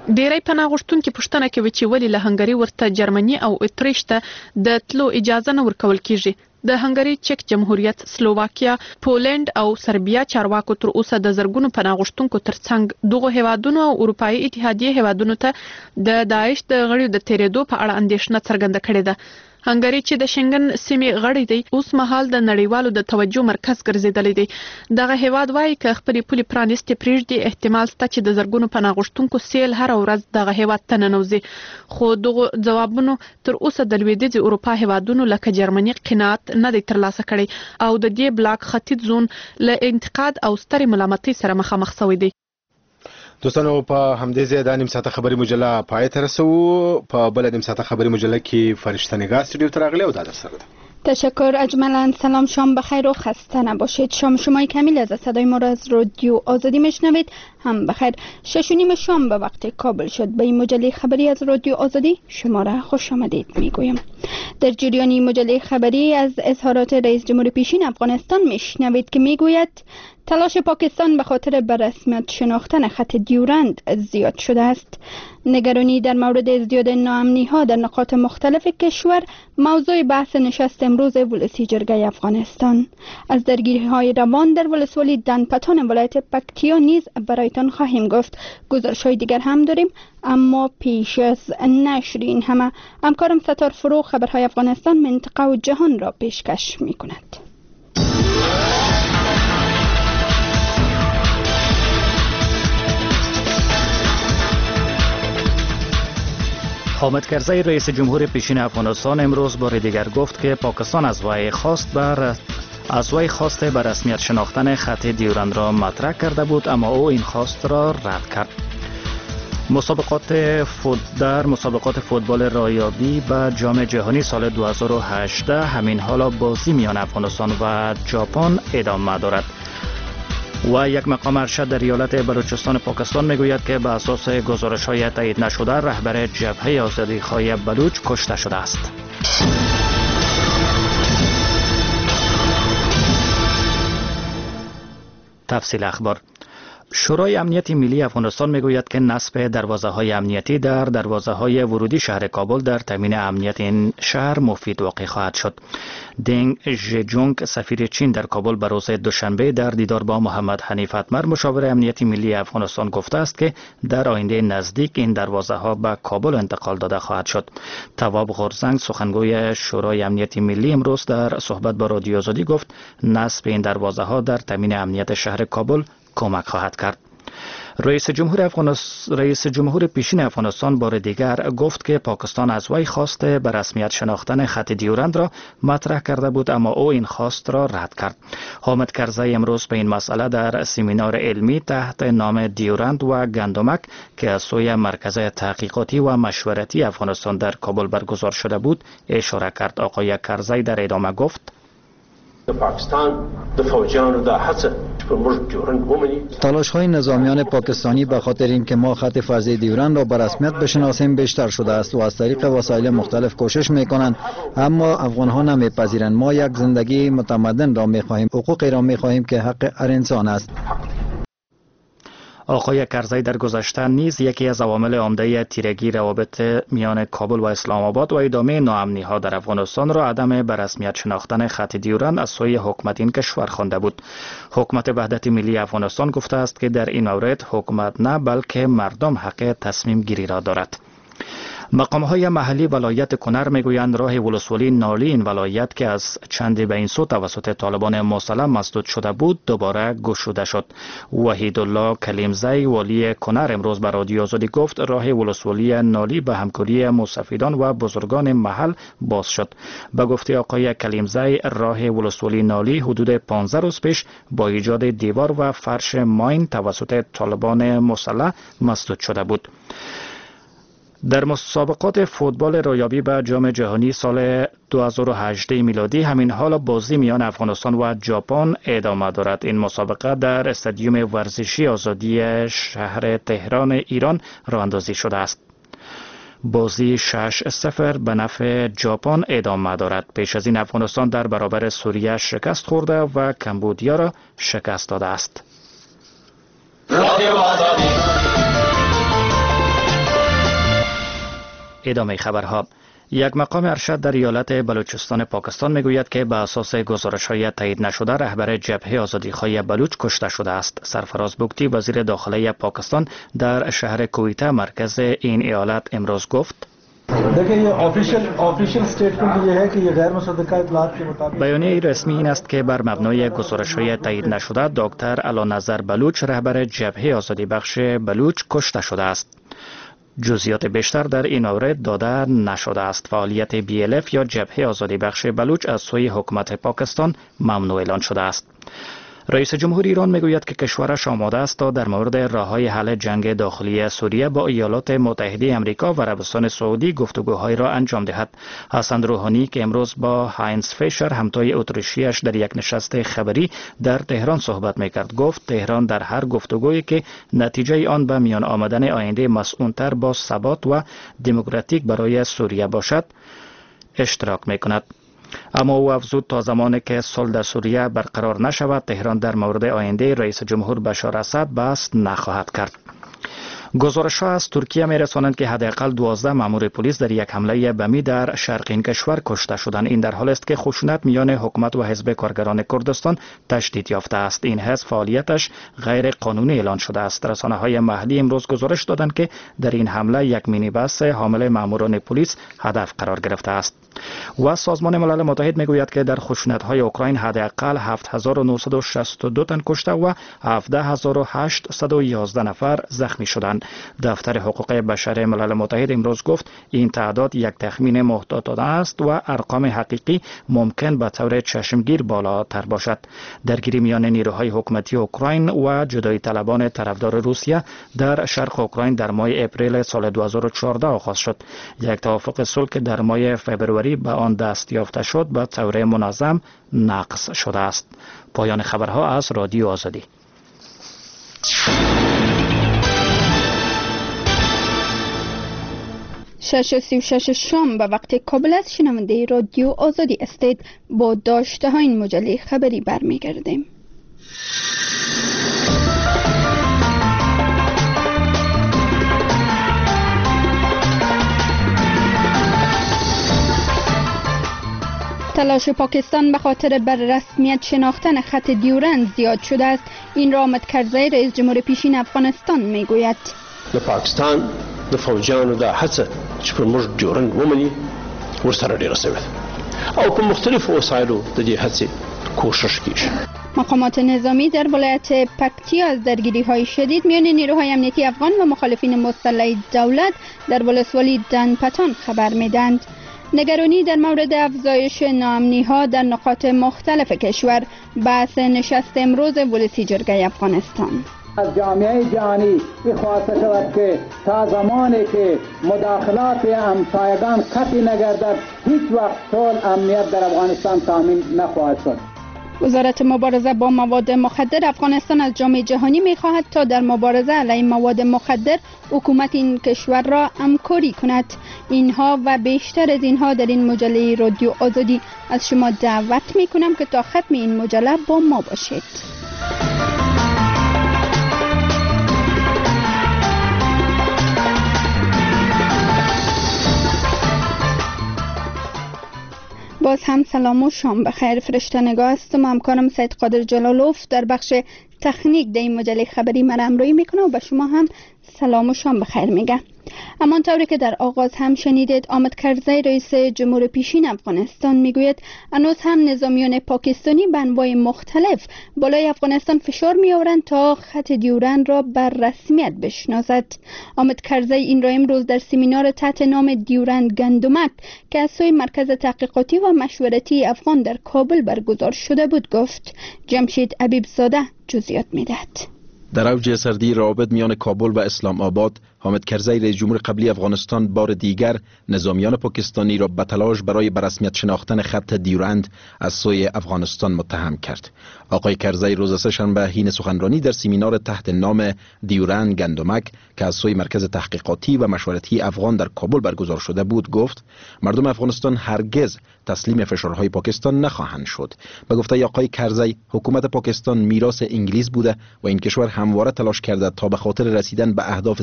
ډیری پناه غوښتونکي پوښتنه کوي چې ولې له هنګري ورته جرمني او اتریش ته د تلو اجازه نه ورکول کیږي. د هنګري، چک جمهوریت، سلوواکیا، پولند او سربیا چارواکو تر اوسه د زرګونو پناه غوښتونکو ترڅنګ دغه هیوادونو او اروپאי اتحادیه هیوادونو ته د داعش د غړیو د تیرېدو په اړه اندېښنه څرګنده کړې ده. هنګري چې د شنګن سیمې غړی دی اوس مهال د نړیوالو د توجه مرکز ګرځیدلی دی. دغه هیواد وایي که خپلې پولې پرانیستې پرېږدي احتمال شته چې د زرګونو پناه غوښتونکو سیل هر ورځ دغه هیواد ته ننوځي. خو دغه ځوابونو تر اوسه د لویدیځې اروپا هیوادونو لکه جرمني قناعت نه دی ترلاسه کړی او د دې بلاک ختیځ زون له انتقاد او سترې ملامتۍ سره مخامخ شوی دی. دوستانو په همدې ځای د نیم ساعته خبري مجله پای ته رسو. په بل نیم ساعته خبري مجله کې فرشته نگاه استودیو ته راغلی او دا در سره ده. تشکر اجملا. سلام، شام بخیر و خسته نباشید. شام شمای کمیل از صدای ما را از رادیو آزادی میشنوید. هم بخیر. شش و نیم شام به وقت کابل شد. به این مجله خبری از رادیو آزادی شما را خوش آمدید میگویم. در جریان مجله خبری از اظهارات رئیس جمهور پیشین افغانستان میشنوید که میگوید تلاش پاکستان به خاطر به رسمیت شناختن خط دیورند زیاد شده است. نگرانی در مورد ازدیاد ناامنی ها در نقاط مختلف کشور موضوع بحث نشست امروز ولسی جرگه افغانستان. از درگیری های روان در ولسوالی دنپتان ولایت پکتیا نیز برایتان خواهیم گفت. گزارش های دیگر هم داریم، اما پیش از نشر این همه همکارم ستار فروغ خبرهای افغانستان، منطقه و جهان را پیشکش می کند. حامد کرزی رئیس جمهور پیشین افغانستان امروز بار دیگر گفت که پاکستان از وی خواست بر از وی خواسته به رسمیت شناختن خط دیورند را مطرح کرده بود، اما او این خواست را رد کرد. مسابقات فوت در مسابقات فوتبال رایابی به جام جهانی سال دو هزار و هجده همین حالا بازی میان افغانستان و ژاپن ادامه دارد. و یک مقام ارشد در ایالت بلوچستان پاکستان میگوید که به اساس گزارش‌های تایید نشده رهبر جبهه آزادیخواه بلوچ کشته شده است. تفصیل اخبار. شورای امنیت ملی افغانستان میگوید که نصب دروازه‌های امنیتی در دروازه‌های ورودی شهر کابل در تامین امنیت این شهر مفید واقع خواهد شد. دنگ ژجونگ سفیر چین در کابل به روز دوشنبه در دیدار با محمد حنیف اتمر مشاور امنیت ملی افغانستان گفته است که در آینده نزدیک این دروازه‌ها به کابل انتقال داده خواهد شد. تواب غورزنگ سخنگوی شورای امنیت ملی امروز در صحبت با رادیو آزادی گفت نصب این دروازه‌ها در تامین امنیت شهر کابل کمک خواهد کرد. رئیس جمهور افغانستان رئیس جمهور پیشین افغانستان بار دیگر گفت که پاکستان از وی خواسته به رسمیت شناختن خط دیورند را مطرح کرده بود، اما او این خواست را رد کرد. حامد کرزی امروز به این مسئله در سمینار علمی تحت نام دیورند و گندمک که از سوی مرکز تحقیقاتی و مشورتی افغانستان در کابل برگزار شده بود اشاره کرد. آقای کرزی در ادامه گفت د پاکستان د فوجیانو د هڅه په موږ دیورند ومني. تلاش های نظامیان پاکستانی به خاطر اینکه ما خط فرضی دیورند را به رسمیت بشناسیم بیشتر شده است و از طریق وسایل مختلف کوشش میکنند، اما افغان ها نمیپذیرند. ما یک زندگی متمدن را میخواهیم، حقوقی را میخواهیم که حق هر انسان است. آقای کرزی در گذشته نیز یکی از عوامل عمده تیرگی روابط میان کابل و اسلام آباد و ادامه ناامنی ها در افغانستان را عدم به رسمیت شناختن خط دیورند از سوی حکومت این کشور خوانده بود. حکومت وحدت ملی افغانستان گفته است که در این مورد حکومت نه بلکه مردم حق تصمیم گیری را دارد. مقام‌های محلی ولایت کنر میگویند راه ولسوالی نالی این ولایت که از چندی به این سو توسط طالبان مسلح مسدود شده بود دوباره گشوده شد. وحید الله کلیمزی والی کنر امروز به رادیو آزادی گفت راه ولسوالی نالی به همکاری مستفیدان و بزرگان محل باز شد. به گفته آقای کلیمزی راه ولسوالی نالی حدود پانزده روز پیش با ایجاد دیوار و فرش ماین توسط طالبان مسلح مسدود شده بود. در مسابقات فوتبال رایابی به جام جهانی سال دو هزار و هجده میلادی همین حال بازی میان افغانستان و ژاپن ادامه دارد. این مسابقه در استادیوم ورزشی آزادی شهر تهران ایران راه اندازی شده است. بازی شش صفر به نفع ژاپن ادامه دارد. پیش از این افغانستان در برابر سوریه شکست خورده و کمبودیا را شکست داده است. رادیو آزادی ادامه خبرها. یک مقام ارشد در ایالت بلوچستان پاکستان میگوید که به اساس گزارش‌های تایید نشده رهبر جبهه آزادیخواهی بلوچ کشته شده است. سرفراز بگتی وزیر داخله پاکستان در شهر کویته مرکز این ایالت امروز گفت देखिए ये ऑफिशियल ऑफिशियल स्टेटमेंट ये है कि ये गैर मुसद्दका इत्तलात के मुताबिक بیانیه رسمی این است که بر مبنای گزارش‌های تایید نشده دکتر علانظر بلوچ رهبر جبهه آزادی بخش بلوچ کشته شده است. جزئیات بیشتر در این مورد داده نشده است. فعالیت بی ال اف یا جبهه آزادی بخش بلوچ از سوی حکومت پاکستان ممنوع اعلان شده است. رئیس جمهور ایران میگوید که کشورش آماده است تا در مورد راههای حل جنگ داخلی سوریه با ایالات متحده آمریکا و عربستان سعودی گفتگوهای را انجام دهد. حسن روحانی که امروز با هاینز فیشر همتای اتریشیش در یک نشست خبری در تهران صحبت میکرد گفت تهران در هر گفتگویی که نتیجه آن به میان آمدن آینده مسئول‌تر با ثبات و دموکراتیک برای سوریه باشد اشتراک میکند. اما او افزود تا زمانی که صلح در سوریه برقرار نشود تهران در مورد آینده رئیس جمهور بشار اسد بحث نخواهد کرد. گزارش‌ها از ترکیه می‌رسانند که حداقل دوازده مأمور پلیس در یک حمله بمی در شرق این کشور کشته شدند. این در حالی است که خشونت میان حکومت و حزب کارگران کردستان تشدید یافته است. این حزب فعالیتش غیر قانونی اعلان شده است. رسانه‌های محلی امروز گزارش دادند که در این حمله یک مینیبس حامل مأموران پلیس هدف قرار گرفته است. و سازمان ملل متحد میگوید که در خشونت‌های اوکراین حداقل هفت هزار و نهصد و شصت و دو تن کشته و هفده هزار و هشتصد و یازده نفر زخمی شدند. دفتر حقوق بشر ملل متحد امروز گفت این تعداد یک تخمین محتاطانه است و ارقام حقیقی ممکن به طور چشمگیر بالاتر باشد. درگیری میان نیروهای حکومتی اوکراین و جدایی طلبان طرفدار روسیه در شرق اوکراین در ماه اپریل سال دو هزار و چهارده آغاز شد. یک توافق صلح که در ماه فوریه به آن دست یافته شد به طور منظم نقض شده است. پایان خبرها از رادیو آزادی. شش و سی و شش شام به وقت کابل از شنونده رادیو آزادی استید با داشته های این مجله خبری برمیگردیم. تلاش پاکستان به خاطر بر رسمیت شناختن خط دیورند زیاد شده است. این را آمد کرزی رئیس جمهور پیشین افغانستان میگوید. د پاکستان د فوجانو د هڅه چې پر موږ ډیورند ومني ورسره ډیره شوې او په مختلفو وسایلو د دې هڅې کوشش کیږي. مقامات نظامی در ولایت پکتیا از درگیری های شدید میان نیروهای امنیتی افغان و مخالفین مسلح دولت در ولسوالی دنپتان خبر میدند. نگرانی در مورد افزایش ناامنی ها در نقاط مختلف کشور بحث نشست امروز ولسی جرگه افغانستان. از جامعه جهانی خواهش شود که تا زمانی که مداخلات همسایگان قطعی نگردد هیچ وقت صلح امنیت در افغانستان تامین نخواهد شد. وزارت مبارزه با مواد مخدر افغانستان از جامعه جهانی می‌خواهد تا در مبارزه علیه مواد مخدر حکومت این کشور را همکاری کند. اینها و بیشتر از اینها در این مجله رادیو آزادی از شما دعوت می‌کنم که تا ختم این مجله با ما باشید. باز هم سلام و شام بخیر. فرشته نگاه هستم. همکارم سید قادر جلالوف در بخش تکنیک در این مجله خبری مرا همراهی میکنه و به شما هم سلام و شام بخیر میگه. اما طوری که در آغاز هم شنیدید آمد کرزی رئیس جمهور پیشین افغانستان میگوید هنوز هم نظامیان پاکستانی به انواع مختلف بالای افغانستان فشار میآورند تا خط دیورند را بر رسمیت بشناسد. آمد کرزی این را امروز در سمینار تحت نام دیورند گندمک که از سوی مرکز تحقیقاتی و مشورتی افغان در کابل برگزار شده بود گفت. جمشید حبیب زاده جزئیات میدهد. در اوج سردی روابط میان کابل و اسلام آباد، حامد کرزی رئیس جمهور قبلی افغانستان بار دیگر نظامیان پاکستانی را به تلاش برای برسمیت شناختن خط دیورند از سوی افغانستان متهم کرد. آقای کرزی روز سه‌شنبه حین سخنرانی در سمینار تحت نام دیورند گندمک که از سوی مرکز تحقیقاتی و مشورتی افغان در کابل برگزار شده بود گفت مردم افغانستان هرگز تسلیم فشارهای پاکستان نخواهند شد. به گفته آقای کرزی حکومت پاکستان میراث انگلیس بوده و این کشور همواره تلاش کرده تا به خاطر رسیدن به اهداف سیاسی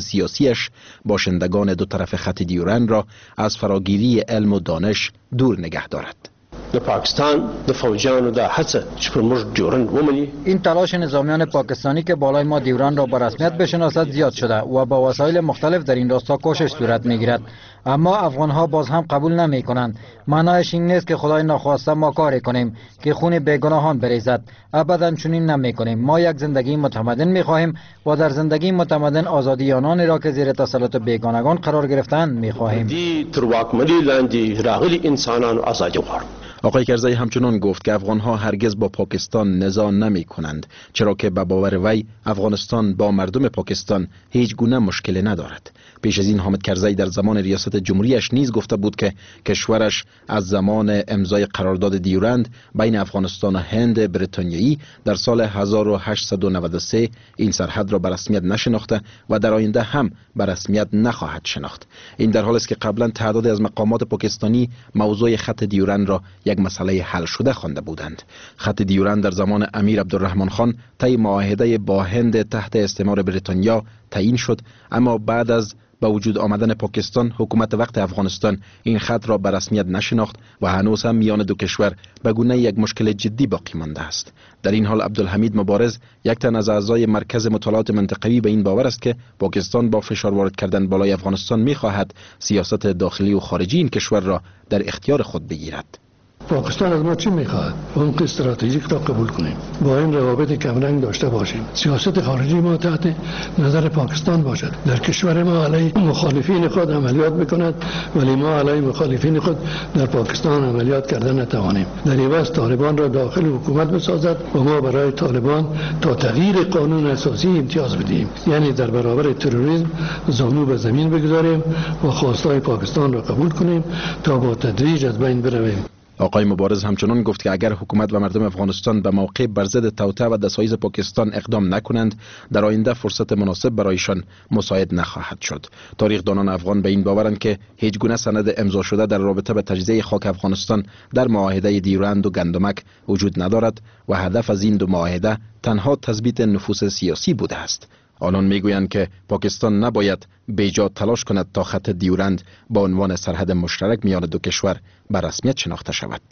جمهوریش باشندگان دو طرف خط دیورند را از فراگیری علم و دانش دور نگه دارد. د پاکستان د فوجانو د هڅه چې پر موږ دیورند ومني، این تلاش نظامیان پاکستانی که بالای ما دیورند را به رسمیت بشناسد زیاد شده و با وسایل مختلف در این راستا کوشش صورت میگیرد، اما افغانها باز هم قبول نمی کنند. معنایش این نیست که خدای ناخواسته ما کاری کنیم که خون بیگناهان بریزد. ابدا چنین نمی کنیم. ما یک زندگی متمدن می خواهیم و در زندگی متمدن آزادی آنانی را که زیر تسلط بیگانگان قرار گرفتند می خواهیم. دی تر واکمنی لاندې راغلي انسانانو آزادي غواړو. آقای کرزی همچنان گفت که افغانها هرگز با پاکستان نزاع نمی کنند، چرا که به باور وی افغانستان با مردم پاکستان هیچ گونه مشکلی ندارد. پیش از این حامد کرزی در زمان ریاست جمهوریش نیز گفته بود که کشورش از زمان امضای قرارداد دیورند بین افغانستان و هند بریتانیایی در سال هزار و هشتصد و نود و سه این سرحد را به رسمیت نشناخته و در آینده هم به رسمیت نخواهد شناخت. این در حالی است که قبلا تعدادی از مقامات پاکستانی موضوع خط دیورند را یک مسئله حل شده خوانده بودند. خط دیورند در زمان امیر عبدالرحمن خان طی معاهده با هند تحت استعمار بریتانیا تعیین شد، اما بعد از با وجود آمدن پاکستان حکومت وقت افغانستان این خط را به رسمیت نشناخت و هنوز هم میان دو کشور به گونه یک مشکل جدی باقی مانده است. در این حال عبدالحمید مبارز، یک تن از اعضای مرکز مطالعات منطقوی، به این باور است که پاکستان با فشار وارد کردن بالای افغانستان می‌خواهد سیاست داخلی و خارجی این کشور را در اختیار خود بگیرد. پاکستان از ما چی میخواهد؟ عمق استراتژیک را قبول کنیم، با این روابط کمرنگ داشته باشیم، سیاست خارجی ما تحت نظر پاکستان باشد، در کشور ما علیه مخالفین خود عملیات بکند ولی ما علیه مخالفین خود در پاکستان عملیات کردن نتوانیم. در عوض طالبان را داخل حکومت بسازد و ما برای طالبان تا تغییر قانون اساسی امتیاز بدهیم، یعنی در برابر تروریسم زانو به زمین بگذاریم و خواستای پاکستان را قبول کنیم تا با تدریج از بین برویم. آقای مبارز همچنان گفت که اگر حکومت و مردم افغانستان به موقع بر ضد توطئه و دسایز پاکستان اقدام نکنند، در آینده فرصت مناسب برایشان مساعد نخواهد شد. تاریخ‌دانان افغان به این باورند که هیچ گونه سند امضا شده در رابطه به تجزیه خاک افغانستان در معاهده دیورند و گندمک وجود ندارد و هدف از این دو معاهده تنها تثبیت نفوذ سیاسی بوده است. آنان میگویند که پاکستان نباید بیجا تلاش کند تا خط دیورند با عنوان سرحد مشترک میان دو کشور به رسمیت شناخته شود.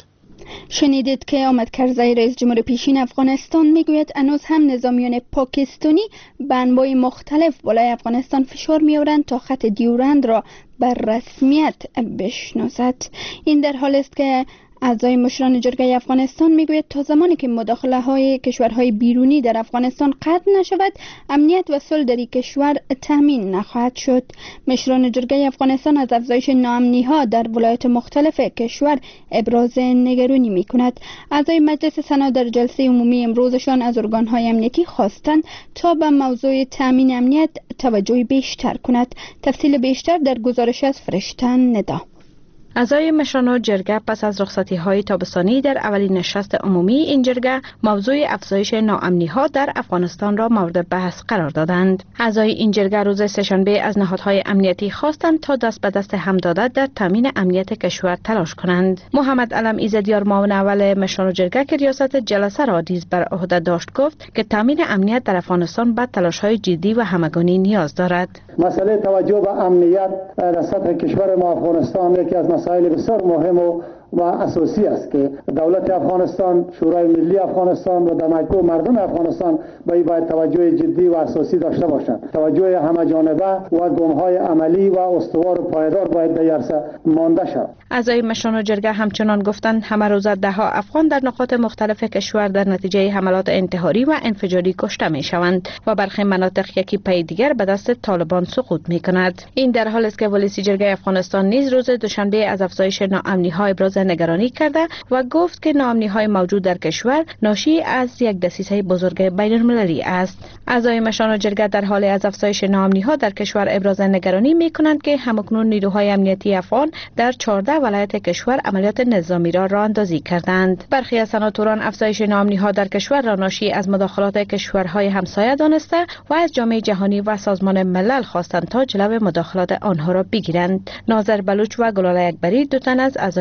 شنیدید که حامد کرزی رئیس جمهور پیشین افغانستان میگوید هنوز هم نظامیان پاکستانی به انواع مختلف بالای افغانستان فشار میآورند تا خط دیورند را بر رسمیت بشناسد. این در حالی است که اعضای مشران جرگه افغانستان میگوید تا زمانی که مداخله های کشورهای بیرونی در افغانستان قطع نشود، امنیت و صلح در این کشور تامین نخواهد شد. مشران جرگه افغانستان از افزایش ناامنی ها در ولایات مختلف کشور ابراز نگرانی می کند. اعضای مجلس سنا در جلسه عمومی امروزشان از ارگان های امنیتی خواستند تا به موضوع تامین امنیت توجه بیشتر کند. تفصیل بیشتر در گزارش از فرشتن ندا. اعضای مشران جرگه پس از رخصتی های تابستانی در اولین نشست عمومی این جرگه موضوع افزایش ناامنی ها در افغانستان را مورد بحث قرار دادند. اعضای این جرگه روز سه‌شنبه از نهادهای امنیتی خواستند تا دست به دست هم داده در تامین امنیت کشور تلاش کنند. محمد علم ایزدیار معاون اول مشران جرگه که ریاست جلسه را نیز بر عهده داشت گفت که تامین امنیت در افغانستان به تلاش های جدی و همگانی نیاز دارد. مسئله توجه به امنیت در سطح کشور ما افغانستان یکی از مسائل بسیار مهم و و اساسی است که دولت افغانستان، شورای ملی افغانستان و در مجموع مردم افغانستان به این باید توجه جدی و اساسی داشته باشند. توجه همه‌جانبه و گام‌های عملی و استوار و پایدار باید در عرصه مانده شود. اعضای مشران جرگه همچنان گفتند همه روز ده‌ها افغان در نقاط مختلف کشور در نتیجه حملات انتحاری و انفجاری کشته می‌شوند و برخی مناطق یکی پی دیگر به دست طالبان سقوط می‌کند. این در حالی است که ولی جرگه افغانستان نیز روز دوشنبه از افزایش ناامنی‌ها ابراز نگرانی کرده و گفت که ناامنی‌های موجود در کشور ناشی از یک دسیسه بزرگ بین‌المللی است. اعضای مشران جرگه در حال از افزایش ناامنی‌ها در کشور ابراز نگرانی می‌کنند که همکنون نیروهای امنیتی افغان در چهارده ولایت کشور عملیات نظامی را راه‌اندازی کردند. برخی از سناتوران افزایش ناامنی‌ها در کشور را ناشی از مداخلات کشورهای همسایه دانسته و از جامعه جهانی و سازمان ملل خواستند تا جلو مداخلات آنها را بگیرند. ناظر بلوچ و گلال اکبری دو تن از اعضای مشران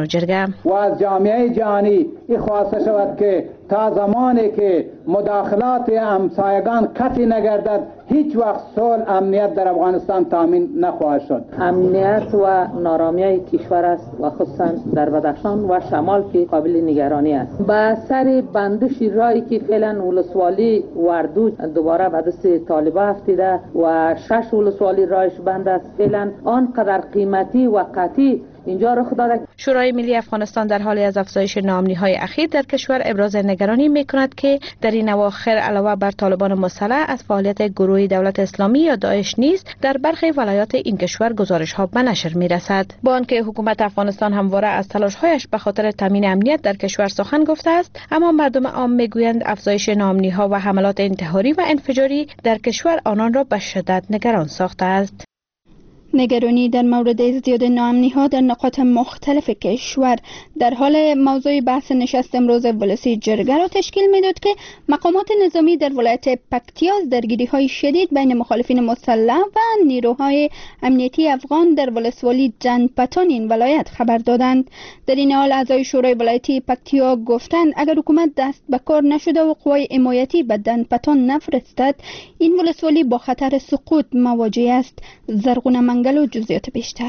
و جرگه. و از جامعه جهانی این خواسته شود که تا زمانی که مداخلات همسایگان قطعی نگردد هیچ وقت صلح امنیت در افغانستان تامین نخواهد شد. امنیت و نارامی کشور است و خصوصا در بدخشان و شمال که قابل نگرانی است. با سر بندش رایی که فعلا ولسوالی وردو دوباره به دست طالبان افتیده و شش ولسوالی رایش بند است، فعلا آنقدر قیمتی و قطعی اینجا رخ داده. شورای ملی افغانستان در حال از افزایش ناامنی‌های اخیر در کشور ابراز نگرانی می‌کند که در این اواخر علاوه بر طالبان مسلح از فعالیت گروه دولت اسلامی یا داعش نیز در برخی ولایات این کشور گزارش‌ها به نشر می‌رسد. با آنکه حکومت افغانستان همواره از تلاش‌هایش به خاطر تامین امنیت در کشور سخن گفته است، اما مردم عام می‌گویند افزایش ناامنی‌ها و حملات انتحاری و انفجاری در کشور آنان را به شدت نگران ساخته است. نگرانی در مورد ازدیاد ناامنی‌ها در نقاط مختلف کشور در حال موضوع بحث نشست امروز ولسی جرگه را تشکیل می‌داد که مقامات نظامی در ولایت پکتیا از درگیری‌های شدید بین مخالفین مسلح و نیروهای امنیتی افغان در ولسوالی دندپتان این ولایت خبر دادند. در این حال اعضای شورای ولایتی پکتیا گفتند اگر حکومت دست به کار نشده و قوای حمایتی به دندپتان نفرستد، این ولسوالی با خطر سقوط مواجه است. زرغونه منگل و جزئیات بیشتر.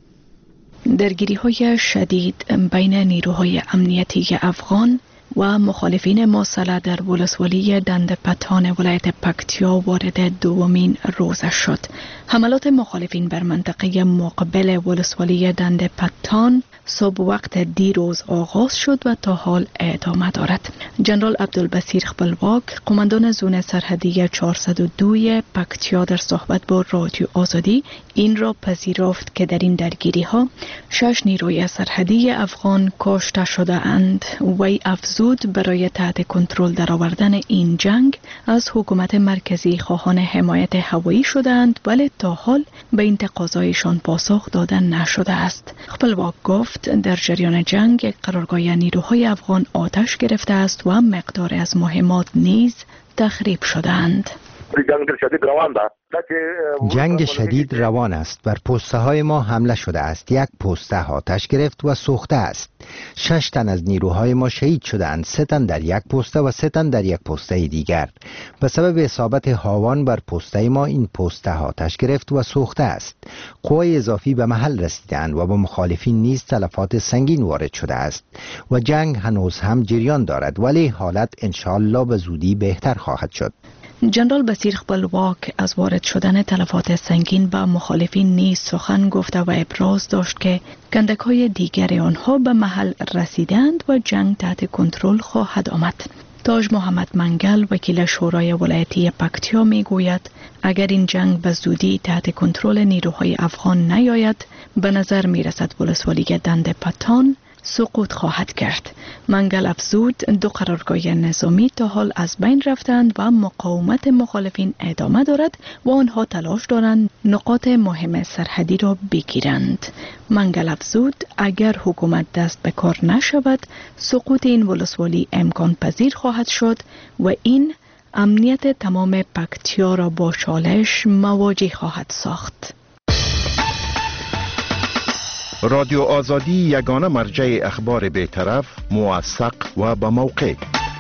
درگیری‌های شدید بین نیروهای امنیتی افغان و مخالفین مسلح در ولسوالی دندپتان ولایت پکتیا وارد دومین روز شد. حملات مخالفین بر منطقه مقابل ولسوالی دندپتان صبح وقت دیروز آغاز شد و تا حال ادامه دارد. جنرال عبدالبصیر خپلواک، قماندان زون سرحدی چهارصد و دو پکتیا در صحبت با رادیو آزادی این را پذیرفت که در این درگیری ها شش نیروی سرحدی افغان کشته شده اند. وی افزود برای تحت کنترل درآوردن این جنگ از حکومت مرکزی خواهان حمایت هوایی شدند، ولی تا حال به این تقاضایشان پاسخ داده نشده است. خپلواک گفت در جریان جنگ یک قرارگاه نیروهای افغان آتش گرفته است و مقدار از مهمات نیز تخریب شدند. جنگ شدید روان است. بر پسته های ما حمله شده است. یک پسته آتش گرفت و سوخته است. شش تن از نیروهای ما شهید شدند. سه تن در یک پسته و سه تن در یک پسته دیگر. به سبب اصابت هاوان بر پسته ما این پسته آتش گرفت و سوخته است. قوای اضافی به محل رسیدند و با مخالفین نیز تلفات سنگین وارد شده است و جنگ هنوز هم جریان دارد، ولی حالت انشالله به زودی بهتر خواهد شد. جنرال بصیر خپلواک از وارد شدن تلفات سنگین به مخالفین نیز سخن گفته و ابراز داشت که کندک‌های دیگر آنها به محل رسیدند و جنگ تحت کنترل خواهد آمد. تاج محمد منگل، وکیل شورای ولایتی پکتیا، میگوید اگر این جنگ به زودی تحت کنترل نیروهای افغان نیاید، به نظر میرسد ولسوالی دندپتان سقوط خواهد کرد. منگل افزود دو قرارگاه نظامی تا حال از بین رفتند و مقاومت مخالفین ادامه دارد و آنها تلاش دارند نقاط مهم سرحدی را بگیرند. منگل افزود اگر حکومت دست به کار نشود، سقوط این ولسوالی امکان پذیر خواهد شد و این امنیت تمام پکتیا را با چالش مواجه خواهد ساخت. رادیو آزادی یگانه مرجع اخبار بی‌طرف، موثق و با موقع.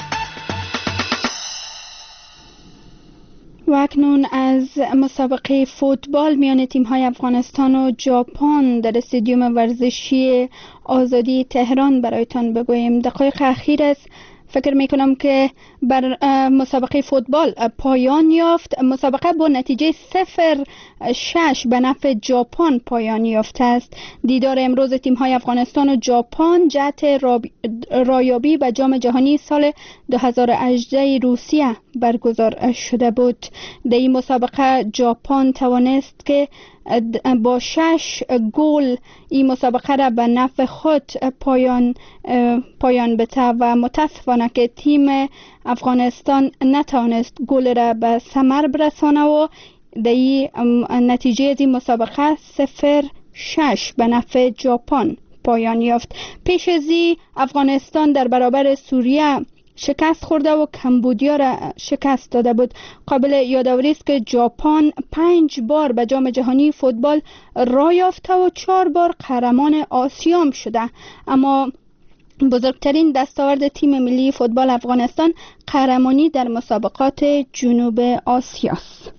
و اکنون از مسابقه فوتبال میان تیم‌های افغانستان و ژاپن در استادیوم ورزشی آزادی تهران برایتان بگوییم. دقایق اخیر است. فکر میکنم که بر مسابقه فوتبال پایان یافت. مسابقه با نتیجه صفر شش به نفع ژاپن پایان یافته است. دیدار امروز تیم‌های افغانستان و ژاپن جهت رایابی به جام جهانی سال دو هزار و هجده روسیه برگزار شده بود. در این مسابقه ژاپن توانست که با شش گل این مسابقه را به نفع خود پایان پایان بده و متاسفانه که تیم افغانستان نتوانست گل را به ثمر برسانه و در این نتیجه از این مسابقه صفر شش به نفع ژاپن پایان یافت. پیش از این افغانستان در برابر سوریه شکست خورده و کمبودیا را شکست داده بود. قابل یادآوری است که ژاپن پنج بار به جام جهانی فوتبال راه یافته و چهار بار قهرمان آسیا شده، اما بزرگترین دستاورد تیم ملی فوتبال افغانستان قهرمانی در مسابقات جنوب آسیاست.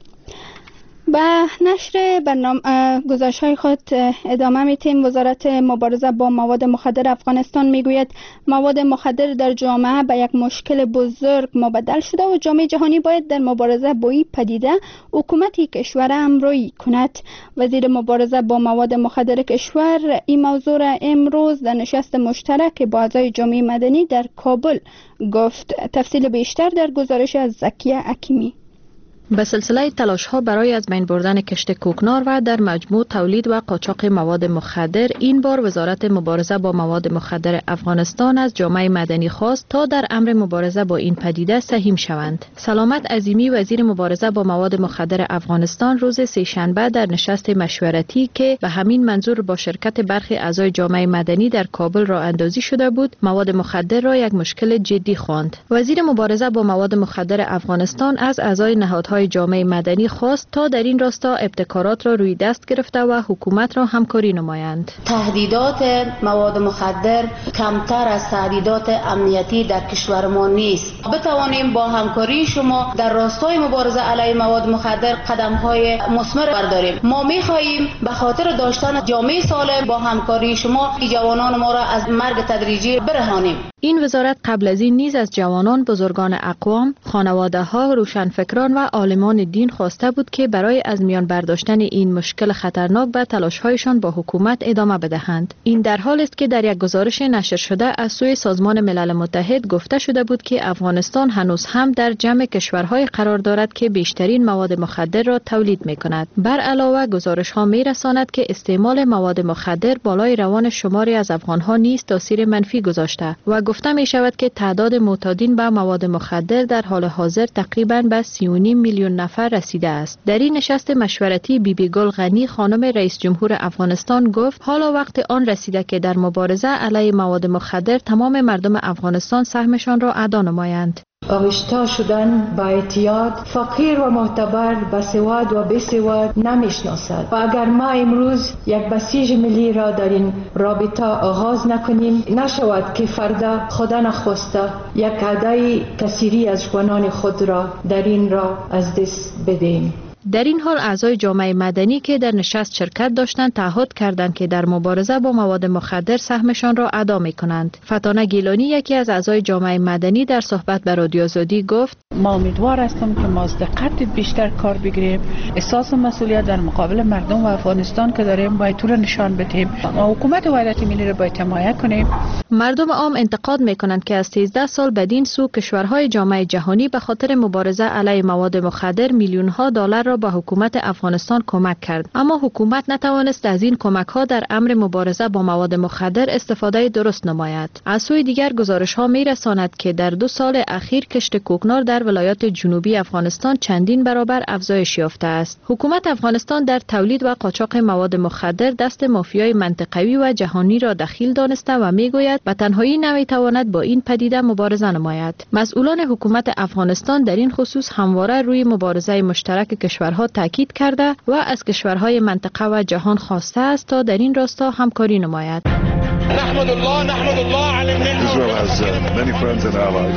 با نشر برنامه گزارش‌های خود ادامه می‌دیم. وزارت مبارزه با مواد مخدر افغانستان میگوید مواد مخدر در جامعه به یک مشکل بزرگ مبدل شده و جامعه جهانی باید در مبارزه با این پدیده حکومت کشور همراهی کند. وزیر مبارزه با مواد مخدر کشور این موضوع را امروز در نشست مشترک با اعضای جامعه مدنی در کابل گفت. تفصیل بیشتر در گزارش از زکیه حکیمی. به سلسله تلاش ها برای از بین بردن کشت کوکنار و در مجموع تولید و قاچاق مواد مخدر، این بار وزارت مبارزه با مواد مخدر افغانستان از جامعه مدنی خواست تا در امر مبارزه با این پدیده سهیم شوند. سلامت عظیمی وزیر مبارزه با مواد مخدر افغانستان روز سه‌شنبه در نشست مشورتی که به همین منظور با شرکت برخی اعضای جامعه مدنی در کابل راه اندازی شده بود، مواد مخدر را یک مشکل جدی خواند. وزیر مبارزه با مواد مخدر افغانستان از اعضای نهادهای جامعه مدنی خواست تا در این راستا ابتکارات را روی دست گرفته و حکومت را همکاری نمایند. تهدیدات مواد مخدر کمتر از تهدیدات امنیتی در کشور ما نیست. بتوانیم با همکاری شما در راستای مبارزه علیه مواد مخدر قدم‌های مثمر برداریم. ما می‌خواهیم به خاطر داشتن جامعه سالم با همکاری شما جوانان ما را از مرگ تدریجی برهانیم. این وزارت قبل از این نیز از جوانان، بزرگان اقوام، خانواده‌ها، روشنفکران و عالمان دین خواسته بود که برای از میان برداشتن این مشکل خطرناک به تلاش‌هایشان با حکومت ادامه بدهند. این در حالی است که در یک گزارش نشر شده از سوی سازمان ملل متحد گفته شده بود که افغانستان هنوز هم در جمع کشورهای قرار دارد که بیشترین مواد مخدر را تولید می‌کند. بر علاوه گزارش‌ها می‌رساند که استعمال مواد مخدر بالای روان شماری از افغان‌ها نیز تاثیر منفی گذاشته و گفته می شود که تعداد معتادین به مواد مخدر در حال حاضر تقریباً به سی و نیم میلیون نفر رسیده است. در این نشست مشورتی بی بی گل غنی خانم رئیس جمهور افغانستان گفت حالا وقت آن رسیده که در مبارزه علیه مواد مخدر تمام مردم افغانستان سهمشان را ادا نمایند. آغشته شدن با اعتیاد فقیر و معتبر به سواد و بی سواد نمیشناسد و اگر ما امروز یک بسیج ملی را در این رابطه آغاز نکنیم نشود که فردا خدا نخواسته یک عده کثیری از جوانان خود را در این راه از دست بدهیم. در این حال اعضای جامعه مدنی که در نشست شرکت داشتند تعهد کردند که در مبارزه با مواد مخدر سهمشان را ادا می‌کنند. فتانه گیلانی یکی از اعضای جامعه مدنی در صحبت با رادیو آزادی گفت ما امیدوار هستم که ما از دقت بیشتر کار بگیریم، احساس مسئولیت در مقابل مردم و افغانستان که داریم باید طور نشان بدیم و حکومت وحدت ملی را باید حمایت کنیم. مردم عام انتقاد می‌کنند که از سیزده سال بدین سو کشورهای جامعه جهانی به خاطر مبارزه علیه مواد مخدر میلیون‌ها دلار را به حکومت افغانستان کمک کرد، اما حکومت نتوانست از این کمک‌ها در امر مبارزه با مواد مخدر استفاده درست نماید. از سوی دیگر گزارش‌ها می‌رساند که در دو سال اخیر کشت کوکنار در ولایات جنوبی افغانستان چندین برابر افزایش یافته است. حکومت افغانستان در تولید و قاچاق مواد مخدر دست مافیای منطقوی و جهانی را دخیل دانسته و می‌گوید به تنهایی نمی‌تواند با این پدیده مبارزه نماید. مسئولان حکومت افغانستان در این خصوص همواره روی مبارزه مشترک کشورها تاکید کرده و از کشورهای منطقه و جهان خواسته است تا در این راستا همکاری نماید. نحمد الله نحمد الله علی Israel has uh, many friends and allies.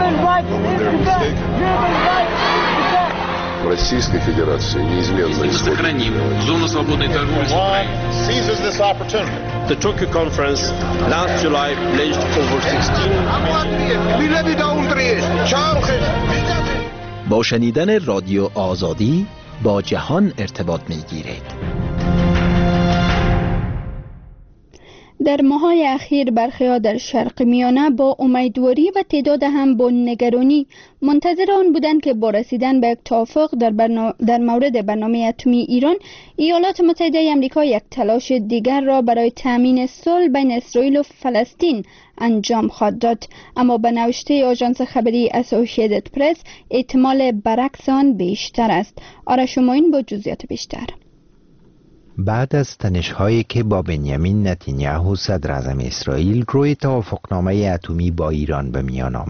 Российской Федерации неизменно сохраним зону свободной торговли с Украиной. Seizes this opportunity. The Tokyo conference last July pledged over sixteen با شنیدن رادیو آزادی با جهان ارتباط می‌گیرید. در ماه‌های اخیر برخی‌ها در شرق میانه با امیدواری و تعداد هم با نگرانی منتظر آن بودند که با رسیدن به یک توافق در, برنا... در مورد برنامه اتمی ایران، ایالات متحده آمریکا یک تلاش دیگر را برای تامین صلح بین اسرائیل و فلسطین انجام خواهد داد، اما به نوشته آژانس خبری اسوسییتد پرس احتمال برعکس آن بیشتر است. آرش معین با جزئیات بیشتر. بعد از تنش‌هایی که با بنیامین نتانیاهو صدر اعظم اسرائیل روی توافقنامه اتمی با ایران به میان آمد،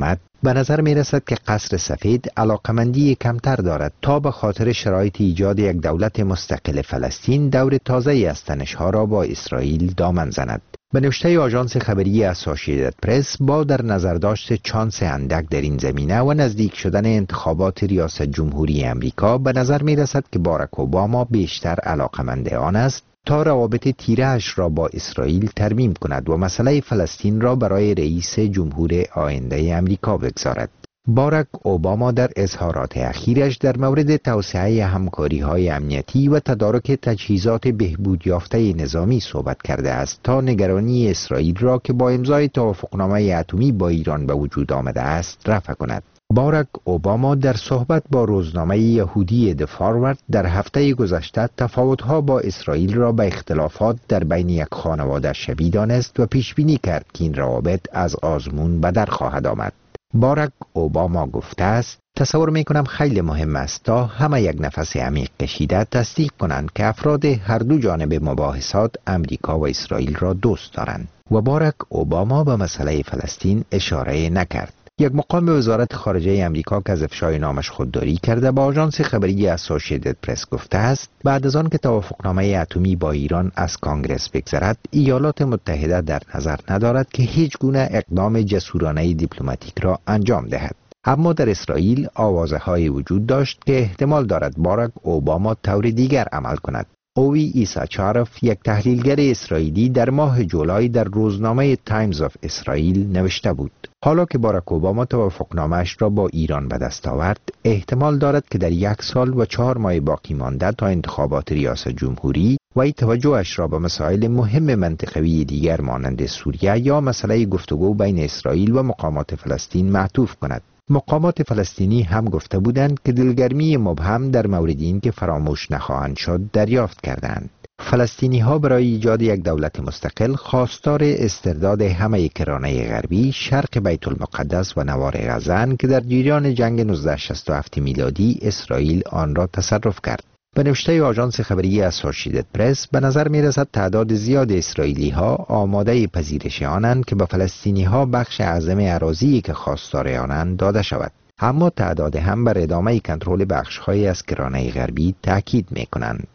به نظر می رسد که قصر سفید علاقمندی کمتر دارد تا به خاطر شرایط ایجاد یک دولت مستقل فلسطین دور تازه از تنش‌ها را با اسرائیل دامن زند. به نوشته آژانس خبری اسوسییتد پرس، با در نظر داشت چانس اندک در این زمینه و نزدیک شدن انتخابات ریاست جمهوری امریکا، به نظر می رسد که باراک اوباما بیشتر علاقمند آن است تا روابط تیره‌اش را با اسرائیل ترمیم کند و مسئله فلسطین را برای رئیس جمهور آینده امریکا بگذارد. باراک اوباما در اظهارات اخیرش در مورد توسعه همکاری‌های امنیتی و تدارک تجهیزات بهبود یافته نظامی صحبت کرده است تا نگرانی اسرائیل را که با امضای توافقنامه اتمی با ایران به وجود آمده است رفع کند. باراک اوباما در صحبت با روزنامه یهودی د فاروارد در هفته گذشته تفاوت‌ها با اسرائیل را به اختلافات در بین یک خانواده شبیه دانست و پیش بینی کرد که این روابط از آزمون به در خواهد آمد. باراک اوباما گفته است: تصور می کنم خیلی مهم است تا همه یک نفس عمیق کشیده تصدیق کنند که افراد هر دو جانب مباحثات امریکا و اسرائیل را دوست دارند. و باراک اوباما به مسئله فلسطین اشاره نکرد. یک مقام به وزارت خارجه امریکا که از افشای نامش خودداری کرده با آژانس خبری اسوسییتد پرس گفته است بعد از آن که توافقنامه اتمی با ایران از کانگرس بگذرد، ایالات متحده در نظر ندارد که هیچ گونه اقدام جسورانه دیپلماتیک را انجام دهد. اما در اسرائیل آوازه‌های وجود داشت که احتمال دارد باراک اوباما طور دیگر عمل کند. اوی ایساچاروف، یک تحلیلگر اسرائیلی، در ماه جولای در روزنامه تایمز آف اسرائیل نوشته بود: حالا که باراک اوباما توافقنامه‌اش را با ایران به دست آورد، احتمال دارد که در یک سال و چهار ماه باقی مانده تا انتخابات ریاست جمهوری و توجهش را به مسائل مهم منطقوی دیگر مانند سوریه یا مسئله گفتگو بین اسرائیل و مقامات فلسطین معطوف کند. مقامات فلسطینی هم گفته بودند که دلگرمی مبهم در مورد این که فراموش نخواهند شد دریافت کردند. فلسطینی ها برای ایجاد یک دولت مستقل خواستار استرداد همه کرانه غربی، شرق بیت المقدس و نوار غزه که در جریان جنگ نوزده شصت و هفت میلادی اسرائیل آن را تصرف کرد. به نوشته آژانس خبری اسوسییتد پرس، به نظر می رسد تعداد زیاد اسرائیلی ها آماده پذیرش آنند که به فلسطینی ها بخش اعظم اراضی که خواستار آنند داده شود. اما تعداد هم بر ادامه کنترل بخش های از کرانه غربی تاکید می کنند.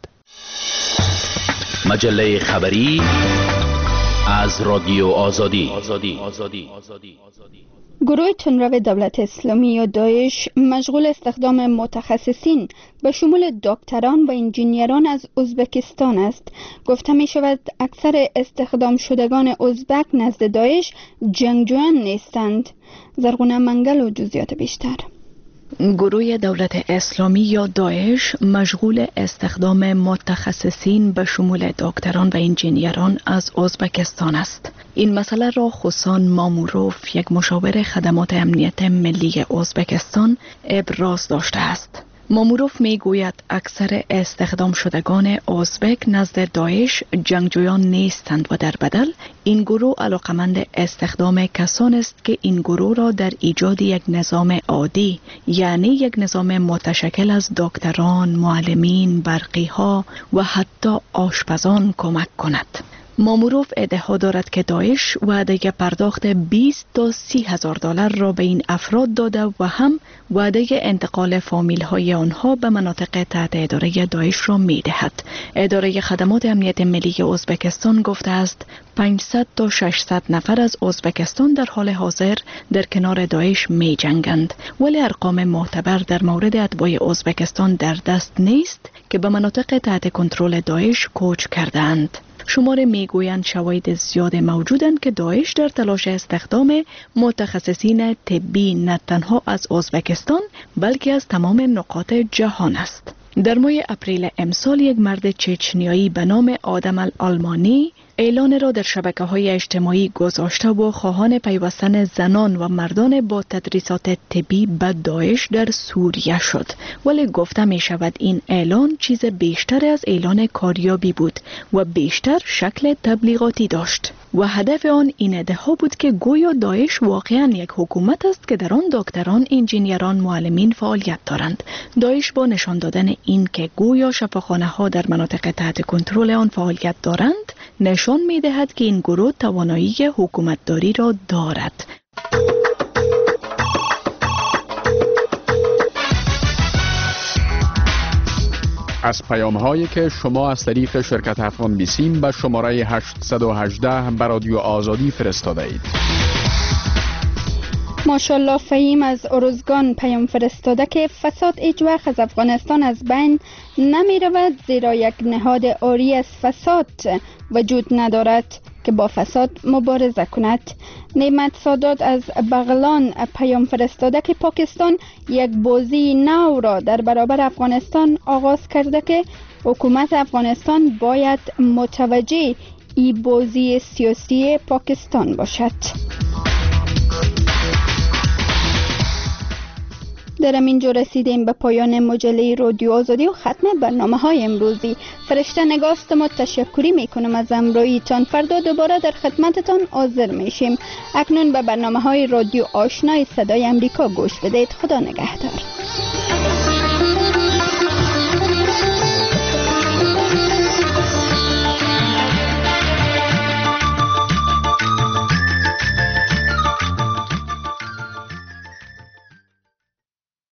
مجله خبری از رادیو آزادی. گروه تندرو دولت اسلامی یا داعش مشغول استخدام متخصصین به شمول دکتران و انجینیران از ازبکستان است. گفته می شود اکثر استخدام شدگان ازبک نزد داعش جنگجویان نیستند. زرغونه منگل و جزئیات بیشتر. گروه دولت اسلامی یا داعش مشغول استخدام متخصصین به شمول دکتران و انجینیران از ازبکستان است. این مسئله را حسان ماموروف، یک مشاور خدمات امنیت ملی ازبکستان، ابراز داشته است. ماموروف می گوید اکثر استخدام شدگان ازبک نزد داعش جنگجویان نیستند و در بدل این گروه علاقمند استخدام کسان است که این گروه را در ایجاد یک نظام عادی، یعنی یک نظام متشکل از دکتران، معلمین، برقی‌ها و حتی آشپزان کمک کند. ماموروف ادعا دارد که داعش وعده پرداخت بیست تا سی هزار دلار را به این افراد داده و هم وعده انتقال فامیل های آنها به مناطق تحت اداره داعش را می دهد. اداره خدمات امنیت ملی ازبکستان گفته است پانصد تا ششصد نفر از ازبکستان در حال حاضر در کنار داعش می جنگند، ولی ارقام معتبر در مورد اتباع ازبکستان در دست نیست که به مناطق تحت کنترل داعش کوچ کردند. شماره میگویند شواهد زیاد موجودند که داعش در تلاش استخدام متخصصین طبی نه تنها از ازبکستان بلکه از تمام نقاط جهان است. در ماه اپریل امسال یک مرد چچنیایی به نام آدم الالمانی اعلان را در شبکه‌های اجتماعی گذاشته و خواهان پیوستن زنان و مردان با تدریسات طبی به داعش در سوریه شد، ولی گفته می شود این اعلان چیز بیشتر از اعلان کاریابی بود و بیشتر شکل تبلیغاتی داشت و هدف آن این ادعا بود که گویا داعش واقعا یک حکومت است که در آن دکتران، انجینیران، معلمین فعالیت دارند. داعش با نشان دادن این که گویا شفاخانه ها در مناطق تحت کنترل آن فعالیت دارند نشان می دهد که این گروه توانایی حکومتداری را دارد. از پیام هایی که شما از طریق شرکت افغان بیسیم به شماره هشت یک هشت به رادیو آزادی فرستاده اید. ماشاءالله فهیم از ارزگان پیام فرستاده که فساد هیچ وقت از افغانستان از بین نمی رود، زیرا یک نهاد عاری از فساد وجود ندارد که با فساد مبارزه کند. نعمت سادات از بغلان پیام فرستاده که پاکستان یک بازی نو را در برابر افغانستان آغاز کرده که حکومت افغانستان باید متوجه این بازی سیاسی پاکستان باشد. در همینجا رسیدیم به پایان مجله رادیو آزادی و ختم برنامه های امروزی. فرشته نگاست ما تشکری میکنم از همراهیتان. فردا دوباره در خدمتتان حاضر میشیم. اکنون به برنامه های رادیو آشنای صدای امریکا گوش بدید. خدا نگهدار.